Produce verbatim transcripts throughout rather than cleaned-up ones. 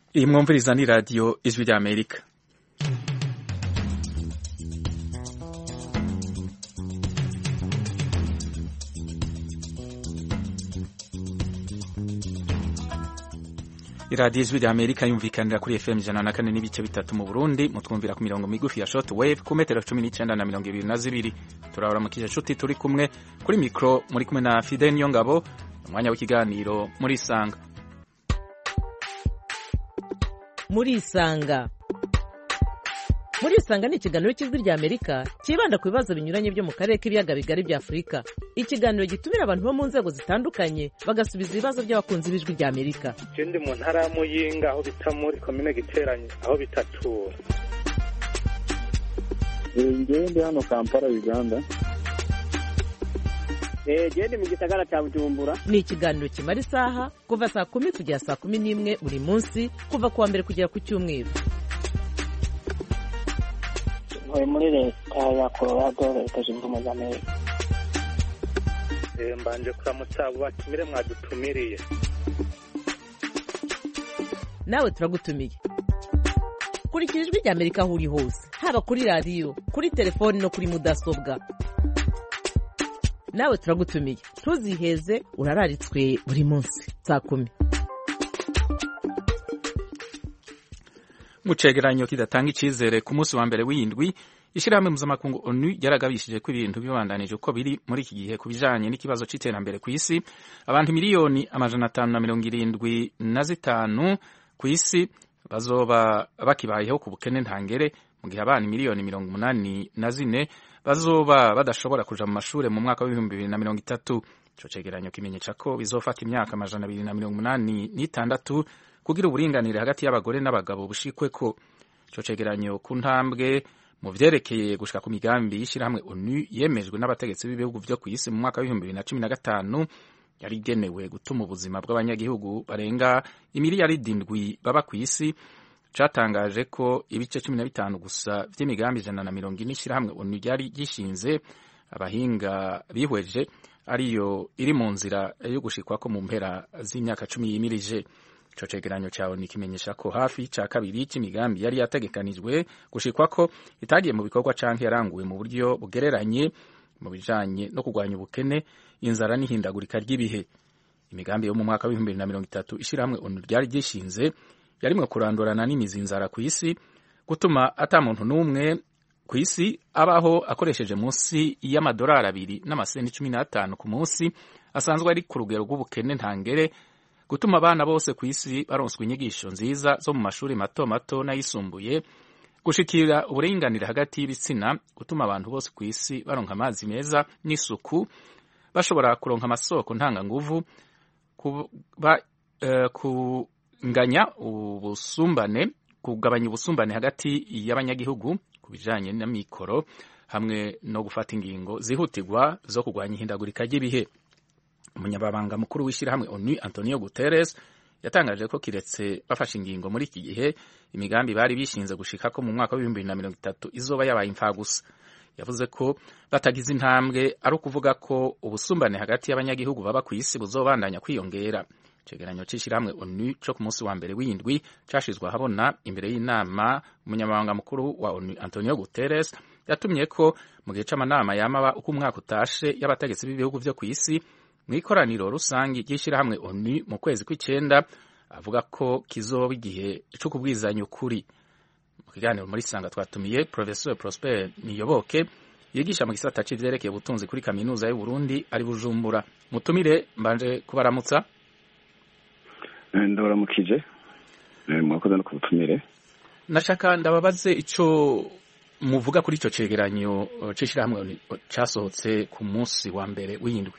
Iyi mwumviriza ni radiyo ijwi rya Amerika. Iradiyo ijwi rya Amerika yumvikanira kuri F M ijana na kane n'ibice bitatu mu Burundi, mutwumvira ku mirongo migufi ya short wave ku metero cumi n'icenda na mirongo ibiri na zibiri. Turabara mu kishuti turi kumwe kuri mikro muri kumwe na Fidel Niyongabo, umwanya w'ikiganiro muri Isanga. Muri Isanga. Muri Isanga ni ikiganiro cy'ijwi rya Amerika kibanda ku bibazo binyuranye byo mu karere k'ibiyaga bigari bya Afurika. Ikiganiro gitumira abantu bo mu nzego zitandukanye bagasubiza ibibazo by'abakunzi b'ijwi rya Amerika. Je ndi mu ntara ya Muyinga aho bita muri commune Giteranye aho bitatura. Ngewe ndi hano Kampala Uganda. Eh je ndi mu gisagara cya Bujumbura. Ni ikiganiro kimara isaha kuva saa kumi kugera saa kumi n'imwe buri munsi kuva kuwa mbere kugera ku cyumweru. Ntuye muri leta ya Colorado, leta zunze ubumwe za Amerika. Eh mbanje kuramutsa abo batumire mwadutumiriye. Nawe turagutumiye. Kurikira ijwi rya Amerika aho uri hose, haba kuri radio, kuri telefoni no kuri mudasobwa. Nawe turagutumiye. Ntuziheze, urararitswe buri munsi saa kumi. Mu cegeranyo kidatanga icizere ku munsi wa mbere w'indwi, ishirahamwe mpuzamakungu O N U yaragabishije ko ibintu bibandanije uko biri muri iki gihe kubijanye n'ikibazo c'iterambere kw'isi. Abantu miliyoni amajana atanu na mirongo irindwi na zitanu kw'isi bazoba bakibayeho ku bukene ntangere, mu gihe abana miliyoni mirongo umunani na zine bazoba badashobora kuja mu mashure mu mwaka w'ibihumbi bibiri na mirongo itatu. Ico cegeranyo kimenyesha ko bizofata imyaka amajana abiri na mirongo umunani n'itandatu kugira uburinganire hagati y'abagore n'abagabo bushikweko. Ico cegeranyo ku ntambwe mu vyerekeye gushika ku migambi y'ishirahamwe O N U yemejwe n'abategetsi b'ibihugu vyo kw'isi mu mwaka w'ibihumbi bibiri na cumi na gatanu yari igenewe gutuma ubuzima bw'abanyagihugu barenga imiliyaridi indwi baba kw'isi. Catangaje ko ibice cumi na bitanu gusa vy'imigambi ijana na mirongo ine ishirahamwe O N U ryari gishinze abahinga bihweje ariyo iri mu nzira yo gushikwako mu mpera z'imyaka cumi yimirije. Ico cegeranyo ca O N U kimenyesha ko hafi ca kabiri c'imigambi yari yategekanijwe gushikwako itagiye mu bikorwa canke yaranguwe mu buryo bugereranye mu bijanye no kurwanya ubukene, inzara n'ihindagurika ry'ibihe. Imigambi yo mu mwaka w'ibihumbi bibiri na mirongo itatu ishirahamwe O N U ryari gishinze yarimwe kurandurana n'imizi inzara kw'isi, gutuma ata muntu n'umwe kw'isi abaho akoresheje munsi y'amadolari abiri n'amasenti cumi n'atanu ku munsi asanzwe ari ku rugero rw'ubukene ntangere, gutuma abana bose kw'isi baronswa inyigisho nziza zo mu mashuri mato mato n'ayisumbuye, gushikira uburinganire hagati y'ibitsina, gutuma abantu bose kw'isi baronka amazi meza n'isuku, bashobora kuronka amasoko ntanganguvu, kuba uh, kunganya ubusumbane, kugabanya ubusumbane hagati y'abanyagihugu ku bijanye n'amikoro, hamwe no gufata ingingo zihutirwa zo kurwanya ihindagurika ry'ibihe. Umunyababanga mukuru w'ishirahamwe O N U Antonio Guterres yatangaje ko kiretse bafashe ingingo muri iki gihe imigambi bari bishinze gushikako mu mwaka w'ibihumbi bibiri na mirongo itatu izoba yabaye imfagusa. Yavuze ko batagize intambwe ari ukuvuga ko ubusumbane hagati y'abanyagihugu baba kw'isi buzobandanya kwiyongera. Icegeranyo c'ishirahamwe O N U co ku munsi wa mbere w'indwi cashizwe ahabona imbere y'inama umunyamabanga mukuru wa O N U Antonio Guterres yatumye ko mu gihe c'amanama yamaba uko umwaka utashe y'abategetsi b'ibihugu vyo kw'isi mw'ikoraniro rusangi ry'ishirahamwe O N U mu kwezi kw'icenda, avuga ko kizoba igihe co kubwizanya ukuri. Mu kiganiro muri Sanga twatumiye Professor Prosper Niyoboke yigisha mu gisata c'ivyerekeye ubutunzi kuri kaminuza y'u Burundi ari Bujumbura. Mutumire mbanje kubaramutsa. Ndabaramukije. Mwakoze no kubutumire. Nashaka ndababaze ico muvuga kuri ico cegeranyo c'ishirahamwe casohotse ku munsi wa mbere w'indwi.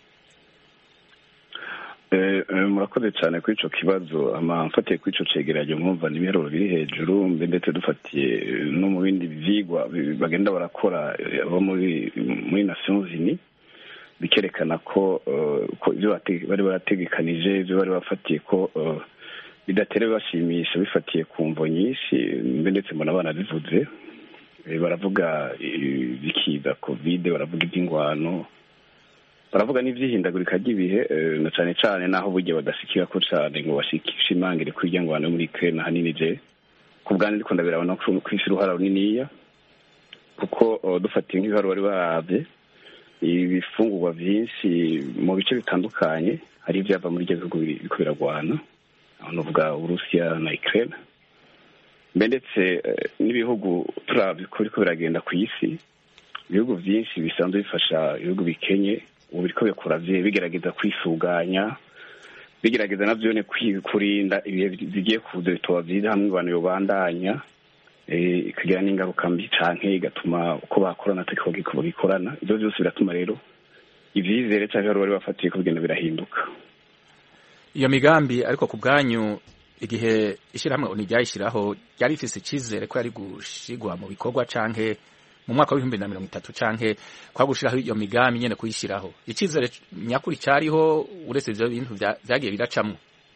Eh murakoze cyane kuri ico kibazo, ama mfatiye kuri ico cegeranyo mwumva n'ibiharuro biri hejuru, mbe ndetse dufatiye no mu bindi vyigwa bagenda barakora abo muri muri Nations Unies bikerekana ko ko ivyo bari barategekanije, ivyo bari bafatiye ko bidatere bashimisha bifatiye ku mvo nyinshi, mbe ndetse mbona abana bivuze baravuga bikiza covid, baravuga iby'ingwano, baravuga n'ivyihindagurika ry'ibihe na cane cane naho burya badashikira ko cane ngo bashikishe imangire kurya ngo muri Ukraine hanini je ku bwanjye ndiko ndabirabona ko kwisi ruhara runiniya kuko dufatiye nk'ibiharo bari baravye ibifungurwa vyinshi mu bice bitandukanye hari ivyava muri ibyo bihugu biriko biragwana aho novuga Urusiya na Ukraine mbe ndetse n'ibihugu turavye ko biriko biragenda ku isi ibihugu vyinshi bisanzwe bifasha ibihugu bikenye ubu biriko bikora bigerageza kwisuganya bigerageza navyo ne kurinda ibihe bigiye kuza bitoba vyiza hamwe abantu yobandanya ikagira n'ingaruka mbi canke igatuma uko bakorana atako gikorana ivyo vyose biratuma rero ivyizere canke bari bafatiye ko bigenda birahinduka. Iyo migambi ariko ku bwanyu igihe ishirahamwe oni ryayishiraho ryari ifise icizere ko yari gushigwa mu bikorwa canke mu mwaka w'ibihumbi na mirongo itatu canke kwa gushiraho iyo migambi nyene kuyishiraho icizere nyakuri cariho uretse ivyo bintu vyagiye biracamwo?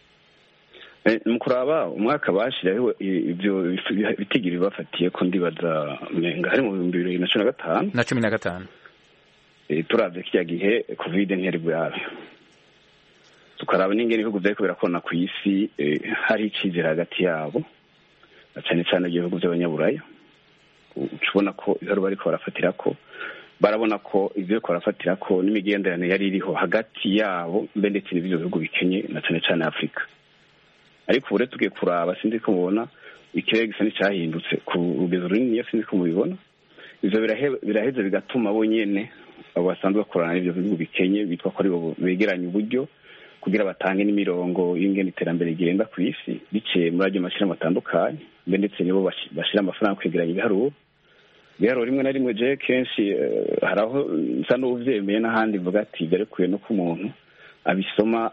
Mukuraba umwaka bashiraho ivyo bitigiri bafatiye ko ndibaza menga hari mu bihumbi bibiri na cumi na gatanu na cumi na gatanu turavye kirya gihe covid ntiyari bwawe tukaraba n'ingene ibihugu vyariko birakorana ku isi hari icizere hagati yabo na cane cane ibihugu vy'abanyaburaya ukibona ko ibiharo bariko barafatira ko barabona ko ivyo bariko barafatira ko n'imigenderanire yari iriho hagati yabo mbe ndetse n'ivyo bihugu bikenye na cane cane Afrika. Ariko ubu rero tugiye kuraba sinzi ko mubona ikirere gisa n'icyahindutse ku rugero runini sinzi ko mubibona ivyo biraheza bigatuma bo nyene abo basanzwe bakorana n'ivyo bihugu bikenye bitwa ko ari bo begeranya uburyo kugira batange n'imirongo y'ingene iterambere rigenda ku isi biciye muri ayo mashirahamwe atandukanye mbe ndetse nibo bashira amafaranga kwegeranya ibiharuro ibiharuro rimwe na rimwe je kenshi hari aho nsa n'uvyemeye n'ahandi mvuga ati byarekuye no ku muntu abisoma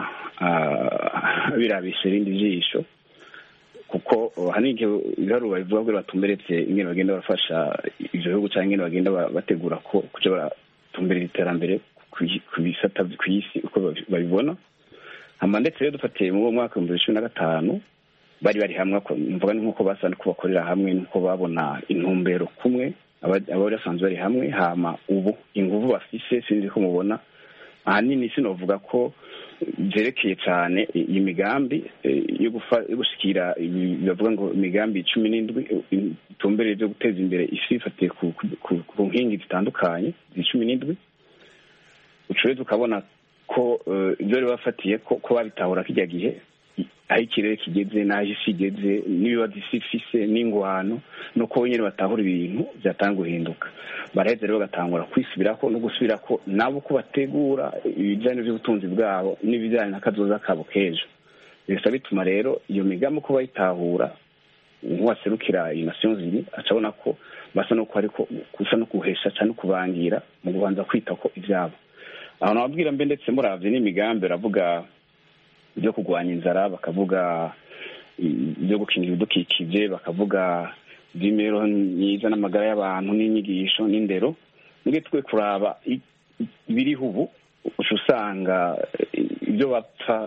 birabishe irindi jisho kuko hanige ibiharuro bivuga ko batumberetse ingene bagenda barafasha ivyo bihugu canke ingene bagenda bategura ko kuja baratumberera iterambere ku bisata kw'isi uko babibona hama ndetse rero dufatiye mu mwaka wa cumi na gatanu bari bari hamwe mvuga nk'uko basana ko bakorera hamwe nuko babona intumbero kumwe abo basanzwe bari hamwe hama ubu inguvu bafise sinzi ko mubona ahanini sinovuga ko byerekeye cyane iyi migambi yo gushikira bavuga ngo imigambi cumi n'indwi itumbereye byo guteza imbere isi ifatiye ku nkingi zitandukanye cumi n'indwi ucuye tukabona ko ibyo bari bafatiye ko babitahura kijya gihe aho ikirere kigeze n'aho isi igeze n'ibibazo isi ifise n'ingwano nuko nyine batahura ibintu byatanga guhinduka baraheze rero bagatangura kwisubirako no gusubirako nabo ko bategura ibijyanye by'ubutunzi bwabo n'ibijyanye n'akazoza kabo k'ejo bisa bituma rero iyo migambi ko bayitahura nk'uwaserukira iyi Nations Unies acabona ko basa no ko ariko kusa no kuhesha cyane kubangira mu kubanza kwita ko ibyabo aho nababwira mbe ndetse muravye n'imigambi baravuga ibyo kurwanya inzara bakavuga ibyo gukingira ibidukikije bakavuga iby'imibereho myiza n'amagara y'abantu n'inyigisho n'indero nge twe kuraba ibiriho ubu uca usanga ibyo bapfa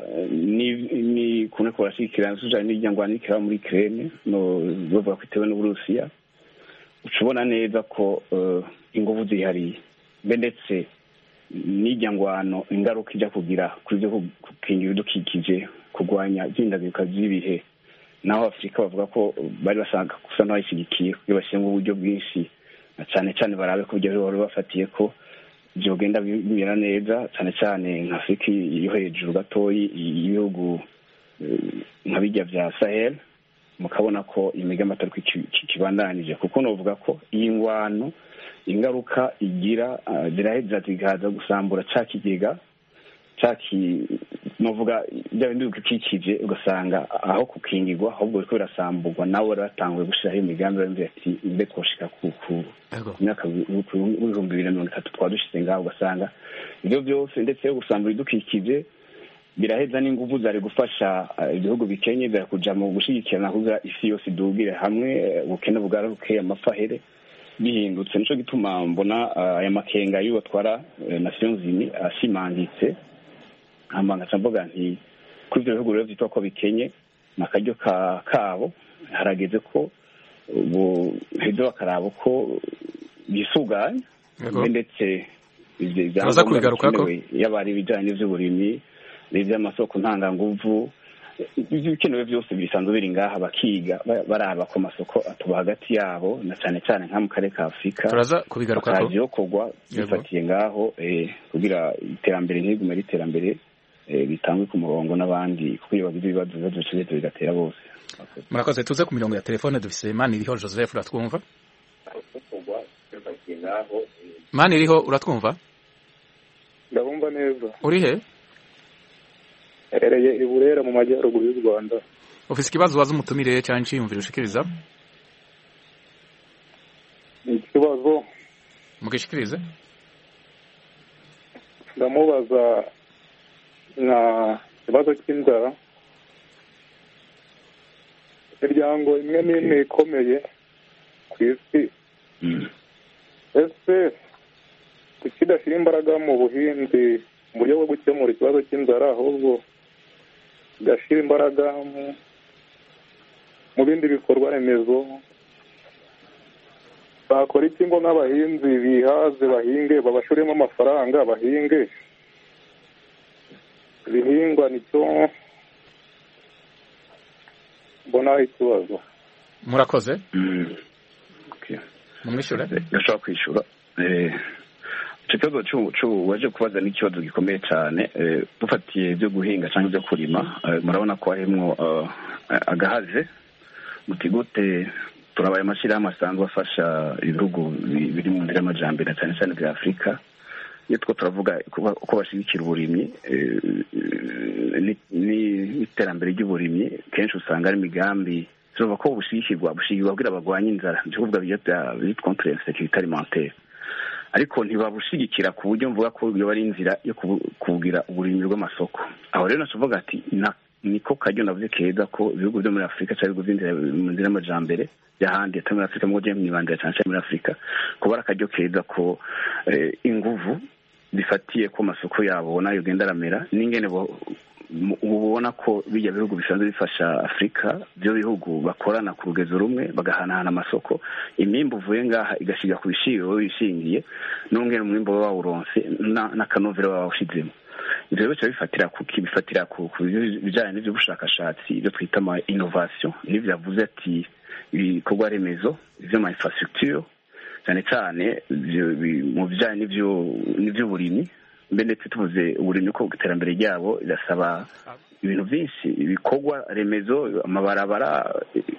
ni kumwe ko barashikirana sujanye n'iryango nikira muri Ukraine no bavuga ko itewe n'Uburusiya uca ubona neza ko inguvu zihari mbe ndetse n'ijyangwano ingaruka ijya kugira kuri byo gukingira ibidukikije kurwanya ibyindagurika by'ibihe naho Afurika bavuga ko bari basanga gusa n'abashyigikiye kugira bashyiremo uburyo bwinshi cyane cyane barabe ko ibyo bari bafatiye ko byogenda bimera neza cyane cyane nka Afurika yo hejuru gatoyi ibihugu nka bijya bya Sahel mukabona ko imigambi atari kibandanije kuko novuga ko iyi ngwano ingaruka igira ziraheza zigaza gusambura ca kigega caki novuga bya bindi bikikije ugasanga aho kukingirwa ahubwo biriko birasamburwa nabo baratanguye gushiraho imigambi bamwe ati mbe twoshika ku myaka w'ibihumbi bibiri na mirongo itatu twadushize ngaho ugasanga ibyo byose ndetse yo gusambura idukikije biraheza n'inguvu zari gufasha ibihugu bikenye bya kuja mu gushigikirana kugira isi yose idugire hamwe ubukene bugaruke amafahere bihindutse nico gituma mbona aya makenga y'uwo twara Nations Unies ashimangitse amanga camboga nti kuri ibyo bihugu rero vyitwa ko bikenye nakaryo ka kabo harageze ko ubu hezo bakarabo ko bisuganya ndetse ibyangombwa yaba ari ibijyanye n'iby'uburimyi n'iby'amasoko ntanganguvu ibikenewe byose bisanzwe biri ngaha bakiga baraba ku masoko atuba hagati yabo na cyane cyane nka mu karere ka Afurika turaza kubigarukako kogwa bifatiye ngaho kugira iterambere ntigume riterambere bitangwe ku murongo n'abandi kuko iyo bagize ibibazo bibazo cyose bigatera bose. Murakoze. Tuze ku mirongo ya telefone dufise Maniriho Joseph, uratwumva? Maniriho uratwumva? Ndabumva neza. Uri he? Ereye i Burera mu majyaruguru y'u Rwanda. Ufise ikibazo waza umutumire cyane nciyumvira ushikiriza? Ikibazo mugishikirize. Ndamubaza na ikibazo cy'inzara. Imiryango imwe n'imwe ikomeye ku isi ese kidashyira imbaraga mu buhinzi mu buryo bwo gukemura ikibazo cy'inzara ahubwo gashyira imbaraga mu bindi bikorwa remezo bakora iki ngo n'abahinzi bihaze bahinge babashoremo amafaranga bahinge ibihingwa nicyo mbona ikibazo. Murakoze. Okay. Mumwishyura gashobora kwishyura icyo kibazo waje kubaza n'ikibazo gikomeye cyane dufatiye ibyo guhinga cyangwa ibyo kurima murabona ko harimo agahaze muti gute turabaye amashyirahamwe asanzwe afasha ibihugu biri mu nzira y'amajyambere cyane cyane bya Afurika iyo two turavuga uko bashyigikira uburimyi n'iterambere ry'uburimyi kenshi usanga ari imigambi tuvuga ko bushigikirwa bushigikirwa kugira bagwanye inzara byo kuvuga bya contre insécurité alimentaire ariko ntibabushigikira ku buryo mvuga ko iyo bari inzira yo kugira uburimyi bw'amasoko. Aho rero navuga ati niko kajyo navuze keza ko ibihugu byo muri Afurika cyari guzinzira mu nzira y'amajambere y'ahandi atari muri Afurika mu gihe mwibandira cyane muri Afurika kuba akajyo keza ko inguvu bifatiye ko masoko yabo nayo genda ramera n'ingene ubona ko bijya bihugu bisanzwe bifasha Afurika byo bihugu bakorana ku rugezo rumwe bagahanahana amasoko imimbo uvuye ngaha igashiga ku bishiro bishingiye n'ungene umwimbo wawuronse n'akanovera wawushizemo. Ibyo bice bifatira ku kibifatira ku bijyanye n'ibyo bushakashatsi ibyo twita ama innovation n'ibyo yavuze ati ibikorwa remezo ivy'ama infrastructure cyane cyane mu bijyanye n'ibyo n'iby'uburimyi mbe ndetse tuvuze uburimyi ko iterambere ryabo irasaba ibintu byinshi ibikorwa remezo amabarabara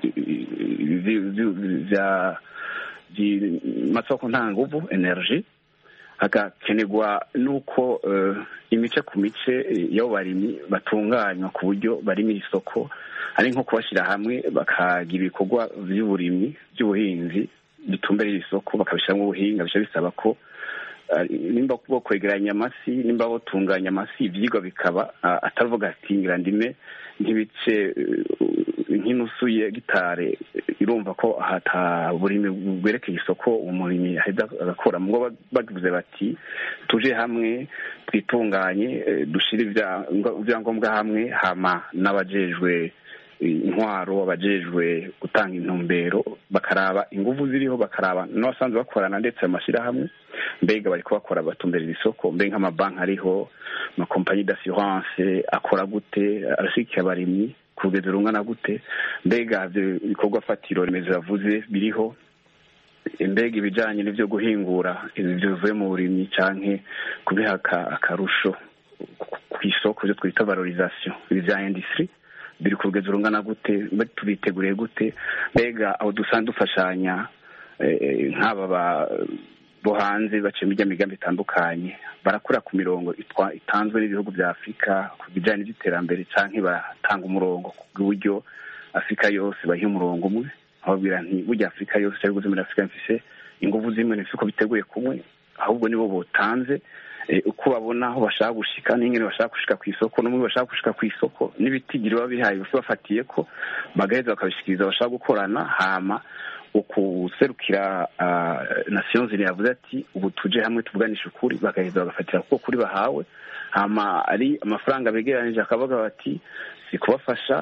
bya masoko ntanguvu energy hagakenerwa nuko imice ku mice y'abarimyi batunganywa ku buryo barimo isoko ari nko kubashyira hamwe bakagira ibikorwa by'uburimyi by'ubuhinzi bitumbereye isoko bakabishyiramo ubuhinga bisha bisaba ko nimba kubo kwegeranya amasi nimba botunganya amasi ivyigwa bikaba atavuga ati ngirandime ntibice nk'inusuye gitare irumva ko hata burimi bwerekeye isoko umurimi aheza agakora ngo bagivuze bati tuje hamwe twitunganye dushire ibyangombwa hamwe hama n'abajejwe intwaro abajejwe gutanga intumbero bakaraba ingufu ziriho bakaraba n'abasanzwe bakorana ndetse amashira hamwe mbega bari kubakora batumberera isoko mbe nk'amabanki ariho amakompanyi d'assurance akora gute arashikira abarimyi ku rugero rungana gute mbega ibikorwa fatiro remezo yavuze biriho mbega ibijanye n'ivyo guhingura ibyo bivuye mu burimyi canke kubihaka akarusho ku isoko byo twita valorisation bya industrie biri ku rugero rungana gute tubiteguriye gute mbega aho dusanzwe dufashanya nk'aba bo hanze baciye mu migambi itandukanye barakura ku mirongo itanzwe n'ibihugu bya Afurika ku bijyanye n'iterambere canke batanga umurongo ku buryo Afurika yose bahiye umurongo umwe ababwira nti burya Afurika yose cyari guze muri Afurika mfise ingufu zimwe n'ifise uko biteguye kumwe ahubwo nibo botanze uko babona aho bashaka gushika n'ingene bashaka gushika ku isoko n'umwe bashaka gushika ku isoko n'ibitigiri babihaye bafatiye ko bagaheza bakabishikiriza bashaka gukorana hama ukuserukira Nations Unies yavuze ati ubu tuje hamwe tuvuganisha ukuri bagaheza bagafatira kuko kuri bahawe hama ari amafaranga begeranije akavuga bati si kubafasha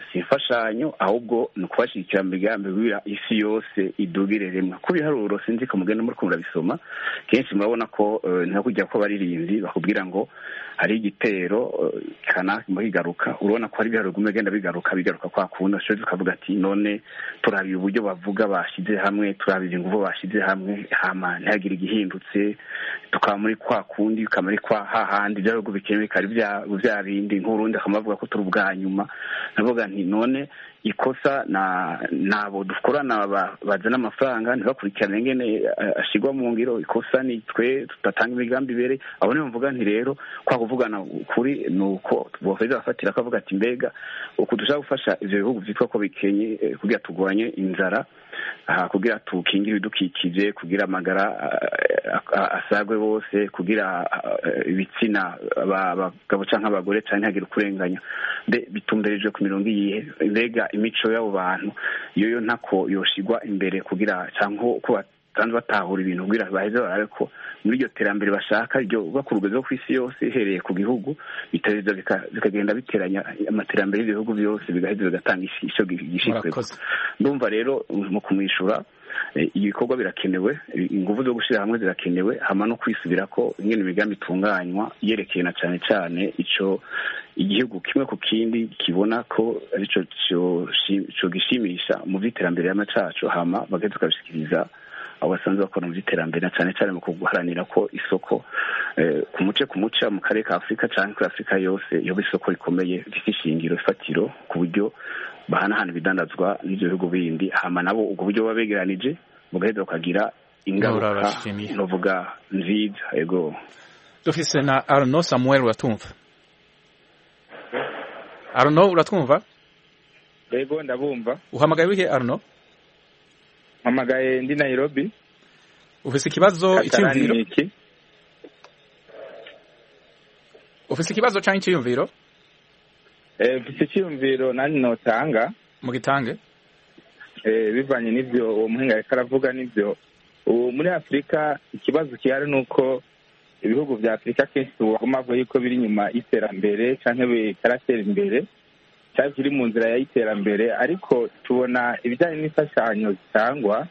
si imfashanyo ahubwo ni ukubashyigikira mu migambi kugira isi yose idugire rimwe ku biharuro sinzi ko mugenda muri kumva bisoma kenshi murabona ko nta kujya ko baririmbyi bakubwira ngo hari igitero kana muhigaruka urabona ko hari biharuro gumegenda bigaruka bigaruka kwa kundi cyo tukavuga ati none turabiye uburyo bavuga bashize hamwe turabiye ingufu bashize hamwe hama ntihagire igihindutse tukaba muri kwa kundi kamari kwa hahandi byarugo bikenewe kari bya bya bindi nk'urundi akamavuga ko turi ubwa nyuma navuga nti none ikosa na nabo dukorana bazana amafaranga ntibakurikirane ngene ashigwa mu ngiro ikosa ni twe tutatanga imigambi bere abo niyo mvuga nti rero kwa kuvugana kuri nuko bofeza bafatira akavuga ati mbega ukudushaka gufasha ivyo bihugu vyitwa ko bikenye kugira tugwanye inzara kugira tukingira ibidukikije kugira amagara asagwe bose kugira ibitsina abagabo canke abagore canke ntagire kurenganya mbe bitumbereje ku mirongo iyihe mbega imico y'abo bantu iyo yo ntako yoshigwa imbere kugira canke ko batanze batahura ibintu kugira baheze barabe ko muri iryo terambere bashaka ryo bakurugezo ku isi yose ihereye ku gihugu biteza bikagenda biteranya amaterambere y'ibihugu byose bigaheza bigatanga isho gishikwe ndumva rero mu kumwishura ibikorwa birakenewe ingufu zo gushira hamwe zirakenewe hama no kwisubira ko ingene imigambi itunganywa yerekeye na cyane cyane ico igihugu kimwe ku kindi kibona ko arico cyo gishimisha mu vyiterambere y'amacacu hama bageze tukabishikiriza abo basanzwe bakora mu by'iterambere na cyane cyane mu guharanira ko isoko ku muce ku muce mu karere ka Afurika cyangwa kuri Afurika yose yoba isoko rikomeye rifite ishingiro ifatiro ku buryo bahanahana ibidandazwa n'ibyo bihugu bindi hama nabo ubwo buryo babegeranije bugaheza ukagira ingaruka novuga nziza ego dufise na Arnaud Samuel uratumva Arnaud uratumva Ego ndabumva uhamagaye wihe Arnaud Hamagaye ndi Nairobi. Ufise ikibazo icyumviro? Ufise ikibazo cyangwa icyumviro? Eh ufise icyumviro nani notanga? Mu gitange? Eh bivanye n'ivyo uwo muhinga ariko aravuga n'ivyo. Ubu muri Afrika ikibazo kihari nuko ibihugu vya Afrika kenshi tugomba yuko biri nyuma iterambere canke bikaratera imbere. cyari kiri mu nzira y'iterambere ariko tubona ibijyanye n'imfashanyo zitangwa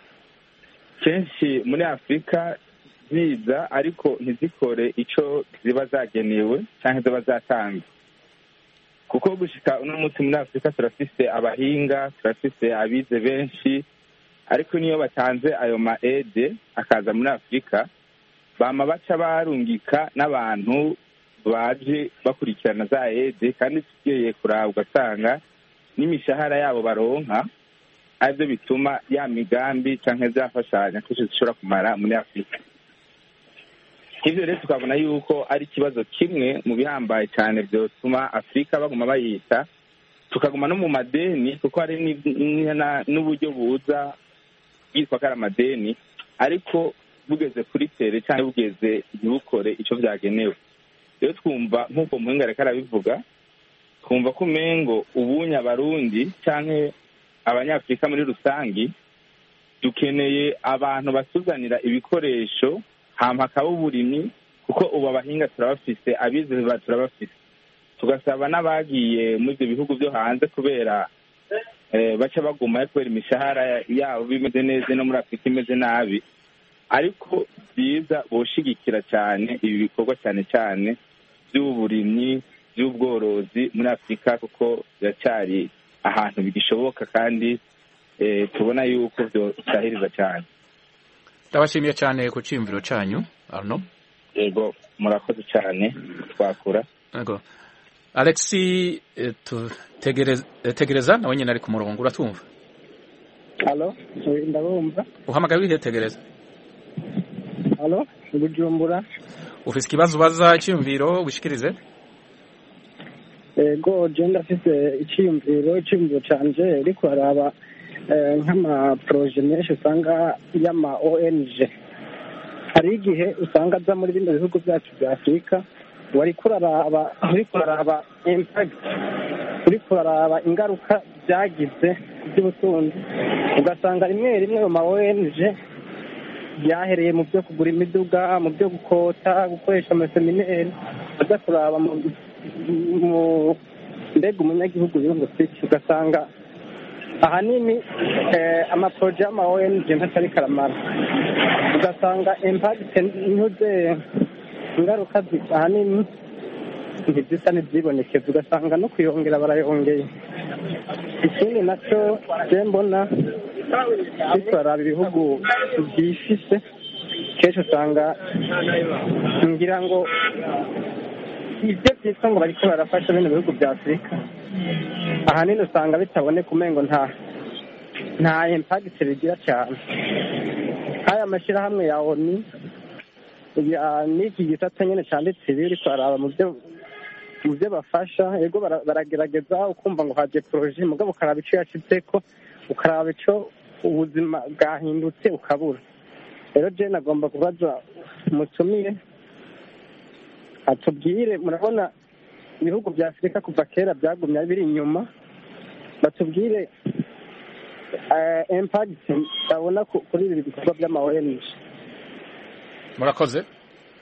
kenshi muri Afurika ziza ariko ntizikore icyo ziba zagenewe cyangwa ziba zatanze kuko gushika uno munsi muri Afurika turafise abahinga turafise abize benshi ariko niyo batanze ayo ma aide akaza muri Afurika bama baca barungika n'abantu baje bakurikirana za aide kandi tugiye kuraba ugasanga n'imishahara yabo baronka aribyo bituma ya migambi canke zafashanya kuko zishobora kumara muri Afurika. Ivyo rero tukabona yuko ari ikibazo kimwe mu bihambaye cyane byotuma Afurika baguma bayita tukaguma no mu madeni kuko hari n'uburyo buza yitwa kara amadeni ariko bugeze kuri tere cyangwa bugeze ntibukore icyo byagenewe. Rero twumva nk'uko muhinga reka arabivuga twumva ko umengo ubunya abarundi canke abanyafurika muri rusangi dukeneye abantu basuzanira ibikoresho hama akaba uburimyi kuko ubu abahinga turabafise abize turabafise tugasaba n'abagiye muri ibyo bihugu byo hanze kubera baca baguma kubera imishahara yabo bimeze neza no muri Afurika imeze nabi ariko byiza boshigikira cyane ibi bikorwa cyane cyane by'uburimyi by'ubworozi muri Afurika kuko biracyari ahantu bigishoboka kandi tubona yuko byosahiriza cyane. Ndabashimiye cyane ku cyimviro cyanyu Arno. Yego murakoze cyane twakura. Yego Alexi tutegereza tegereza nawe nyine ari ku murongo uratumva? Allo ndabumva. Uhamagaye wihe tegereza? Allo Bujumbura. Ufise ikibazo baza cyumviro wishikirize? Ego je ndafise icyumviro icyumviro canje ariko haraba nk'ama projet menshi usanga y'ama O N G hari igihe usanga aza muri bino bihugu byacu bya Afurika wari kuraraba wari kuraraba impact wari kuraraba ingaruka byagize by'ubutunzi ugasanga rimwe rimwe mu ma O N G byahereye mu byo kugura imiduga mu byo gukota gukoresha amasemineri aza kuraba mu mbega umunyagihugu yungutse ugasanga ahanini amaporoje y'ama O N G ntatari karamara, ugasanga impagite ntuze ingaruka ahanini ntizisa n'izibonekeza, ugasanga no kuyongera barayongeye. Ikindi nacyo je mbona bitwara ibihugu byifise kenshi usanga ngira ngo ibyo byitwa ngo bariko barafasha bino bihugu bya Afurika ahanini usanga bitaboneka umengo nta nta impact bigira cyane. Aya mashyirahamwe ya ONU n'iki gisata nyine cyanditse biri kwaraba mu byo mu byo bafasha, yego baragerageza ukumva ngo haje projet mugabo ukaraba icyo yacitseko, ukaraba icyo ubuzima bwahindutse ukabura. Rero je nagomba kubaza mutumire atubwire, murabona ibihugu bya Afurika kuva kera byagumye biri inyuma, batubwire impact babona kuri ibi bikorwa by'ama O N G. Murakoze.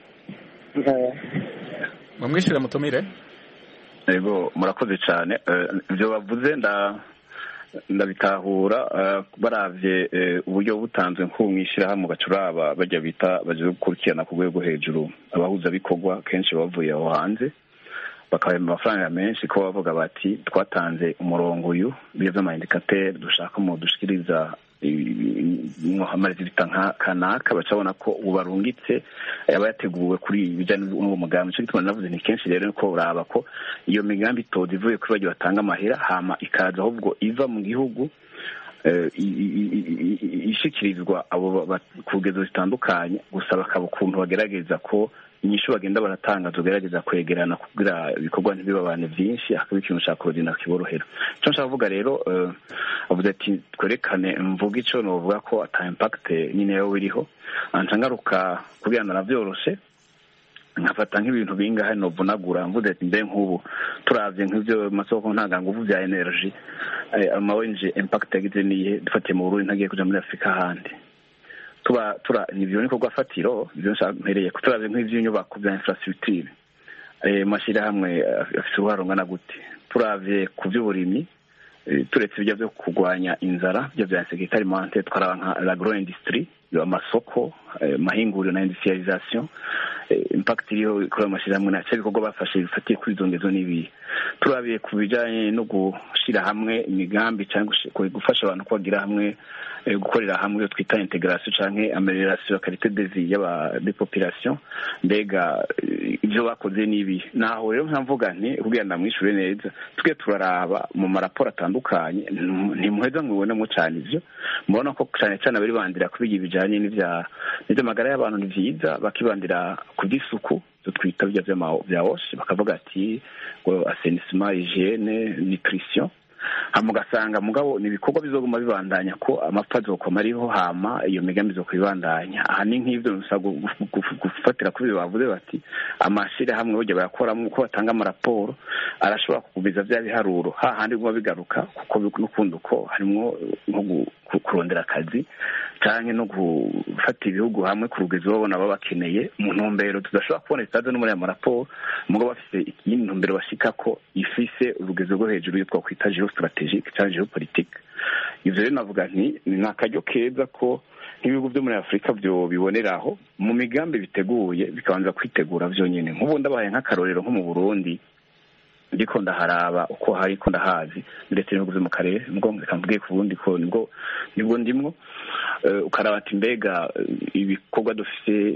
Mumwishyure mutumire. Yego murakoze cyane. Ibyo bavuze nda ndabitahura baravye uburyo butanzwe nk'umwishyirahamwe bacuraba bajya bita baje gukurikirana ku rwego hejuru abahuza bikorwa kenshi bavuye aho hanze bakabema amafaranga menshi ko bavuga bati twatanze umurongo uyu biyo by'amaindikateur dushaka mu dushikiriza Muhammad zibita kanaka bacabona ko ubarungitse yaba yateguwe kuri bijyanye n'uwo mugambi. Cyo gituma navuze ni kenshi rero ko uraba ko iyo migambi tozi ivuye kuri bagiye batanga amahera hama ikaza ahubwo iva mu gihugu ishikirizwa abo kugezo zitandukanye gusa bakaba ukuntu bagerageza ko inyishu bagenda baratanga tugerageza kwegerana kugira ibikorwa ntibibabane byinshi akaba ikintu ushaka kurodina kiborohera. Cyo nshaka kuvuga rero avuze ati twerekane mvuga ico novuga ko ata impact nyine yo biriho anca ngaruka kugira naravyoroshe nkafata nk'ibintu binga hano vunagura mvuze ati mbe nk'ubu turavye nk'ivyo masoko ntanga nguvu bya energy ama O N G impact yagize niye dufatiye mu Burundi ntagiye kuja muri Afrika handi tuba tura nivyo niko gwafatiro ivyo mpereye kuturaze nk'ivy'inyubako bya infrastructure eh mashira hamwe afite uharongana gute turavye ku by'uburimi turetse ibyo byo kugwanya inzara byo bya secretary mante twaraba nka l'agro industry yo amasoko mahinguriro na industrialisation impact iriho kuri amashira hamwe na cyo bikorwa bafashe bifatiye kuri zongezo nibi turabiye ku bijanye no gushira hamwe imigambi cyangwa gufasha abantu kwagira hamwe gukorera hamwe twita integration canke amélioration ya qualité de vie y'aba de population mbega ibyo bakoze nibi naho rero nkamvuga nti kugira ndamwishure neza tuge turaraba mu maraporo atandukanye ntimuheza mwibone mu cyane ivyo mubona ko cyane cyane bari bandira kubiga ibijanye n'ivya n'ivyo magara y'abantu ni vyiza bakibandira ku by'isuku twita bya bya wash bakavuga ati ngo assainissement hygiene nutrition hamugasanga mugabo nibikorwa bizoguma bibandanya ko amapfa zokoma ariho hama iyo migambi zo kwibandanya aha ni nk'ivyo nsago gufatira kuri bavuze bati amashira hamwe bojya bayakora mu ko batanga amaraporo arashobora kugubiza bya biharuro ha handi guma bigaruka kuko n'ukundi uko harimo nko kurondera akazi cyane no gufata ibihugu hamwe ku rugezo babona babakeneye mu ntumbero tudashobora kubona itaze no muri amaraporo mugabo bafite ikindi ntumbero bashika ko ifise urugezo rwo hejuru yo twakwita geostrategique cyangwa geopolitique. Ivyo rero navuga nti ni nakajyo keza ko ibihugu byo muri Afrika byo biboneraho mu migambi biteguye bikabanza kwitegura vyo nyene nk'ubu ndabaye nk'akarorero nko mu Burundi ndiko ndaharaba uko hari ko ndahazi ndetse n'ibihugu byo mu karere ngo kamvuge ku Burundi ko nibwo nibwo ndimwo ukaraba ati mbega ibikorwa dufise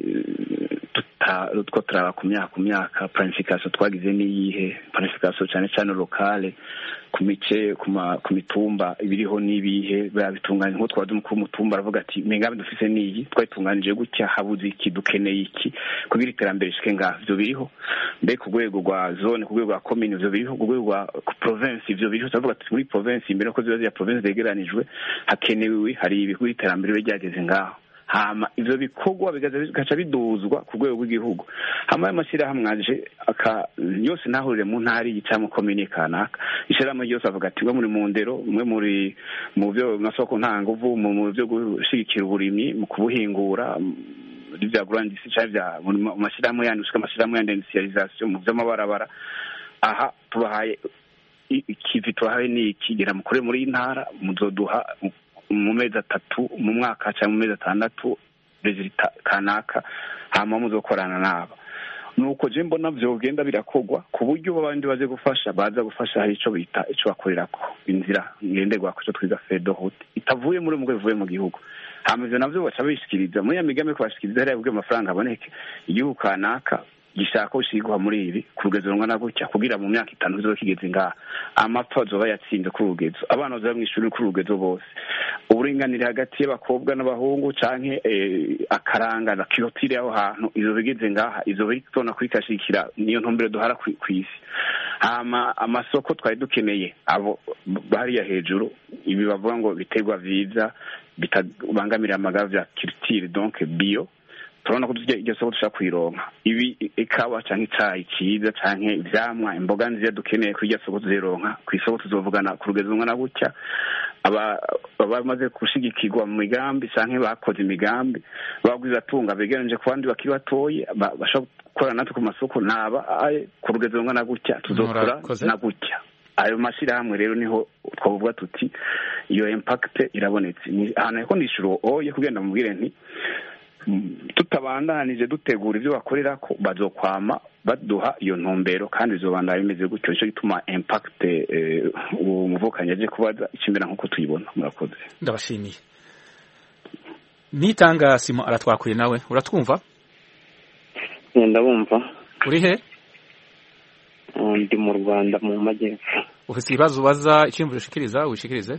tutwa turaba ku myaka ku myaka planification twagize niyihe planification cyane cyane locale ku mice ku mitumba ibiriho nibihe babitunganya nko twadumu ku mutumba aravuga ati mengabe dufise niyi twayitunganije gutya habuze iki dukeneye iki kugira iterambere shike ngavyo biriho mbe ku rwego rwa zone ku rwego rwa commune ivyo biriho ku rwego rwa province ivyo biriho turavuga ati muri province imbere ko ziba ya province zegeranijwe hakenewe hari ibikuri iterambere byageze ngaho hama ivyo bikorwa bigaca biduzwa ku rwego rw'igihugu hama y'amashyira hamwaje aka yose nahurire mu ntari y'icamo commune kanaka ishyirahamwe yose avuga ati mwe muri mu ndero mwe muri mu byo masoko ntanguvu mu byo gushigikira uburimyi mu kubuhingura bya grandisi cyangwa bya mashyirahamwe yandi ushika mashyirahamwe yandi industrialisation mu by'amabarabara aha tubahaye ikivi turahawe ni ikigera mukore muri iyi ntara muzoduha mu mezi atatu mu mwaka cyangwa mu mezi atandatu resulta kanaka hama muzokorana nabo nuko je mbona vyogenda birakogwa ku buryo abandi baje gufasha baza gufasha hari ico bita ico bakorerako inzira ngenderwako cyo twiga fedo route itavuye muri mugwe vuye mu gihugu hama ivyo navyo baca bishikiriza muri ya migambi ko bashikiriza hari ubwo amafaranga aboneke igihugu kanaka gishaka ushigwa muri ibi ku rugezo rungana gutya kugira mu myaka itanu zo kigeze ngaha amapfa azoba yatsinze ku rugezo abana bazoba mw'ishuri ku rugezo bose uburinganire hagati y'abakobwa n'abahungu canke akaranga na kirotire aho hantu izo bigeze ngaha izo bitona kwikashikira niyo ntumbero duhara kw'isi hama amasoko twari dukeneye abo bari ya hejuru ibi bavuga ngo biterwa vyiza bitabangamira amagara vya culture donc bio turabona ko iryo soko dushaka kwironka ibi ikawa canke icayi ciza canke ivyamwa imboga nziza dukeneye kuri iryo soko tuzironka kw'isoko tuzovugana ku rugezo rungana gutya aba bamaze gushigikirwa mu migambi canke bakoze imigambi bagwiza tunga begeranije ku bandi bakiri batoye bashobora gukora natwe ku masoko naba ku rugezo rungana gutya tuzokora na gutya ayo mashirahamwe rero niho twavuga tuti iyo impact irabonetse ahantu ariko ndishuro oye kugenda mubwire nti tutabandanije dutegura ibyo bakorera ko bazokwama baduha iyo ntumbero kandi bizobandana bimeze gutyo nicyo gituma impact umuvukanye aje kubaza ikimbera nk'uko tuyibona murakoze ndabashimiye nitanga Simo aratwakuye nawe uratwumva ndabumva uri he ndi mu Rwanda mu majyepfo ufite ibibazo ubaza icyumviro ushikiriza wishikirize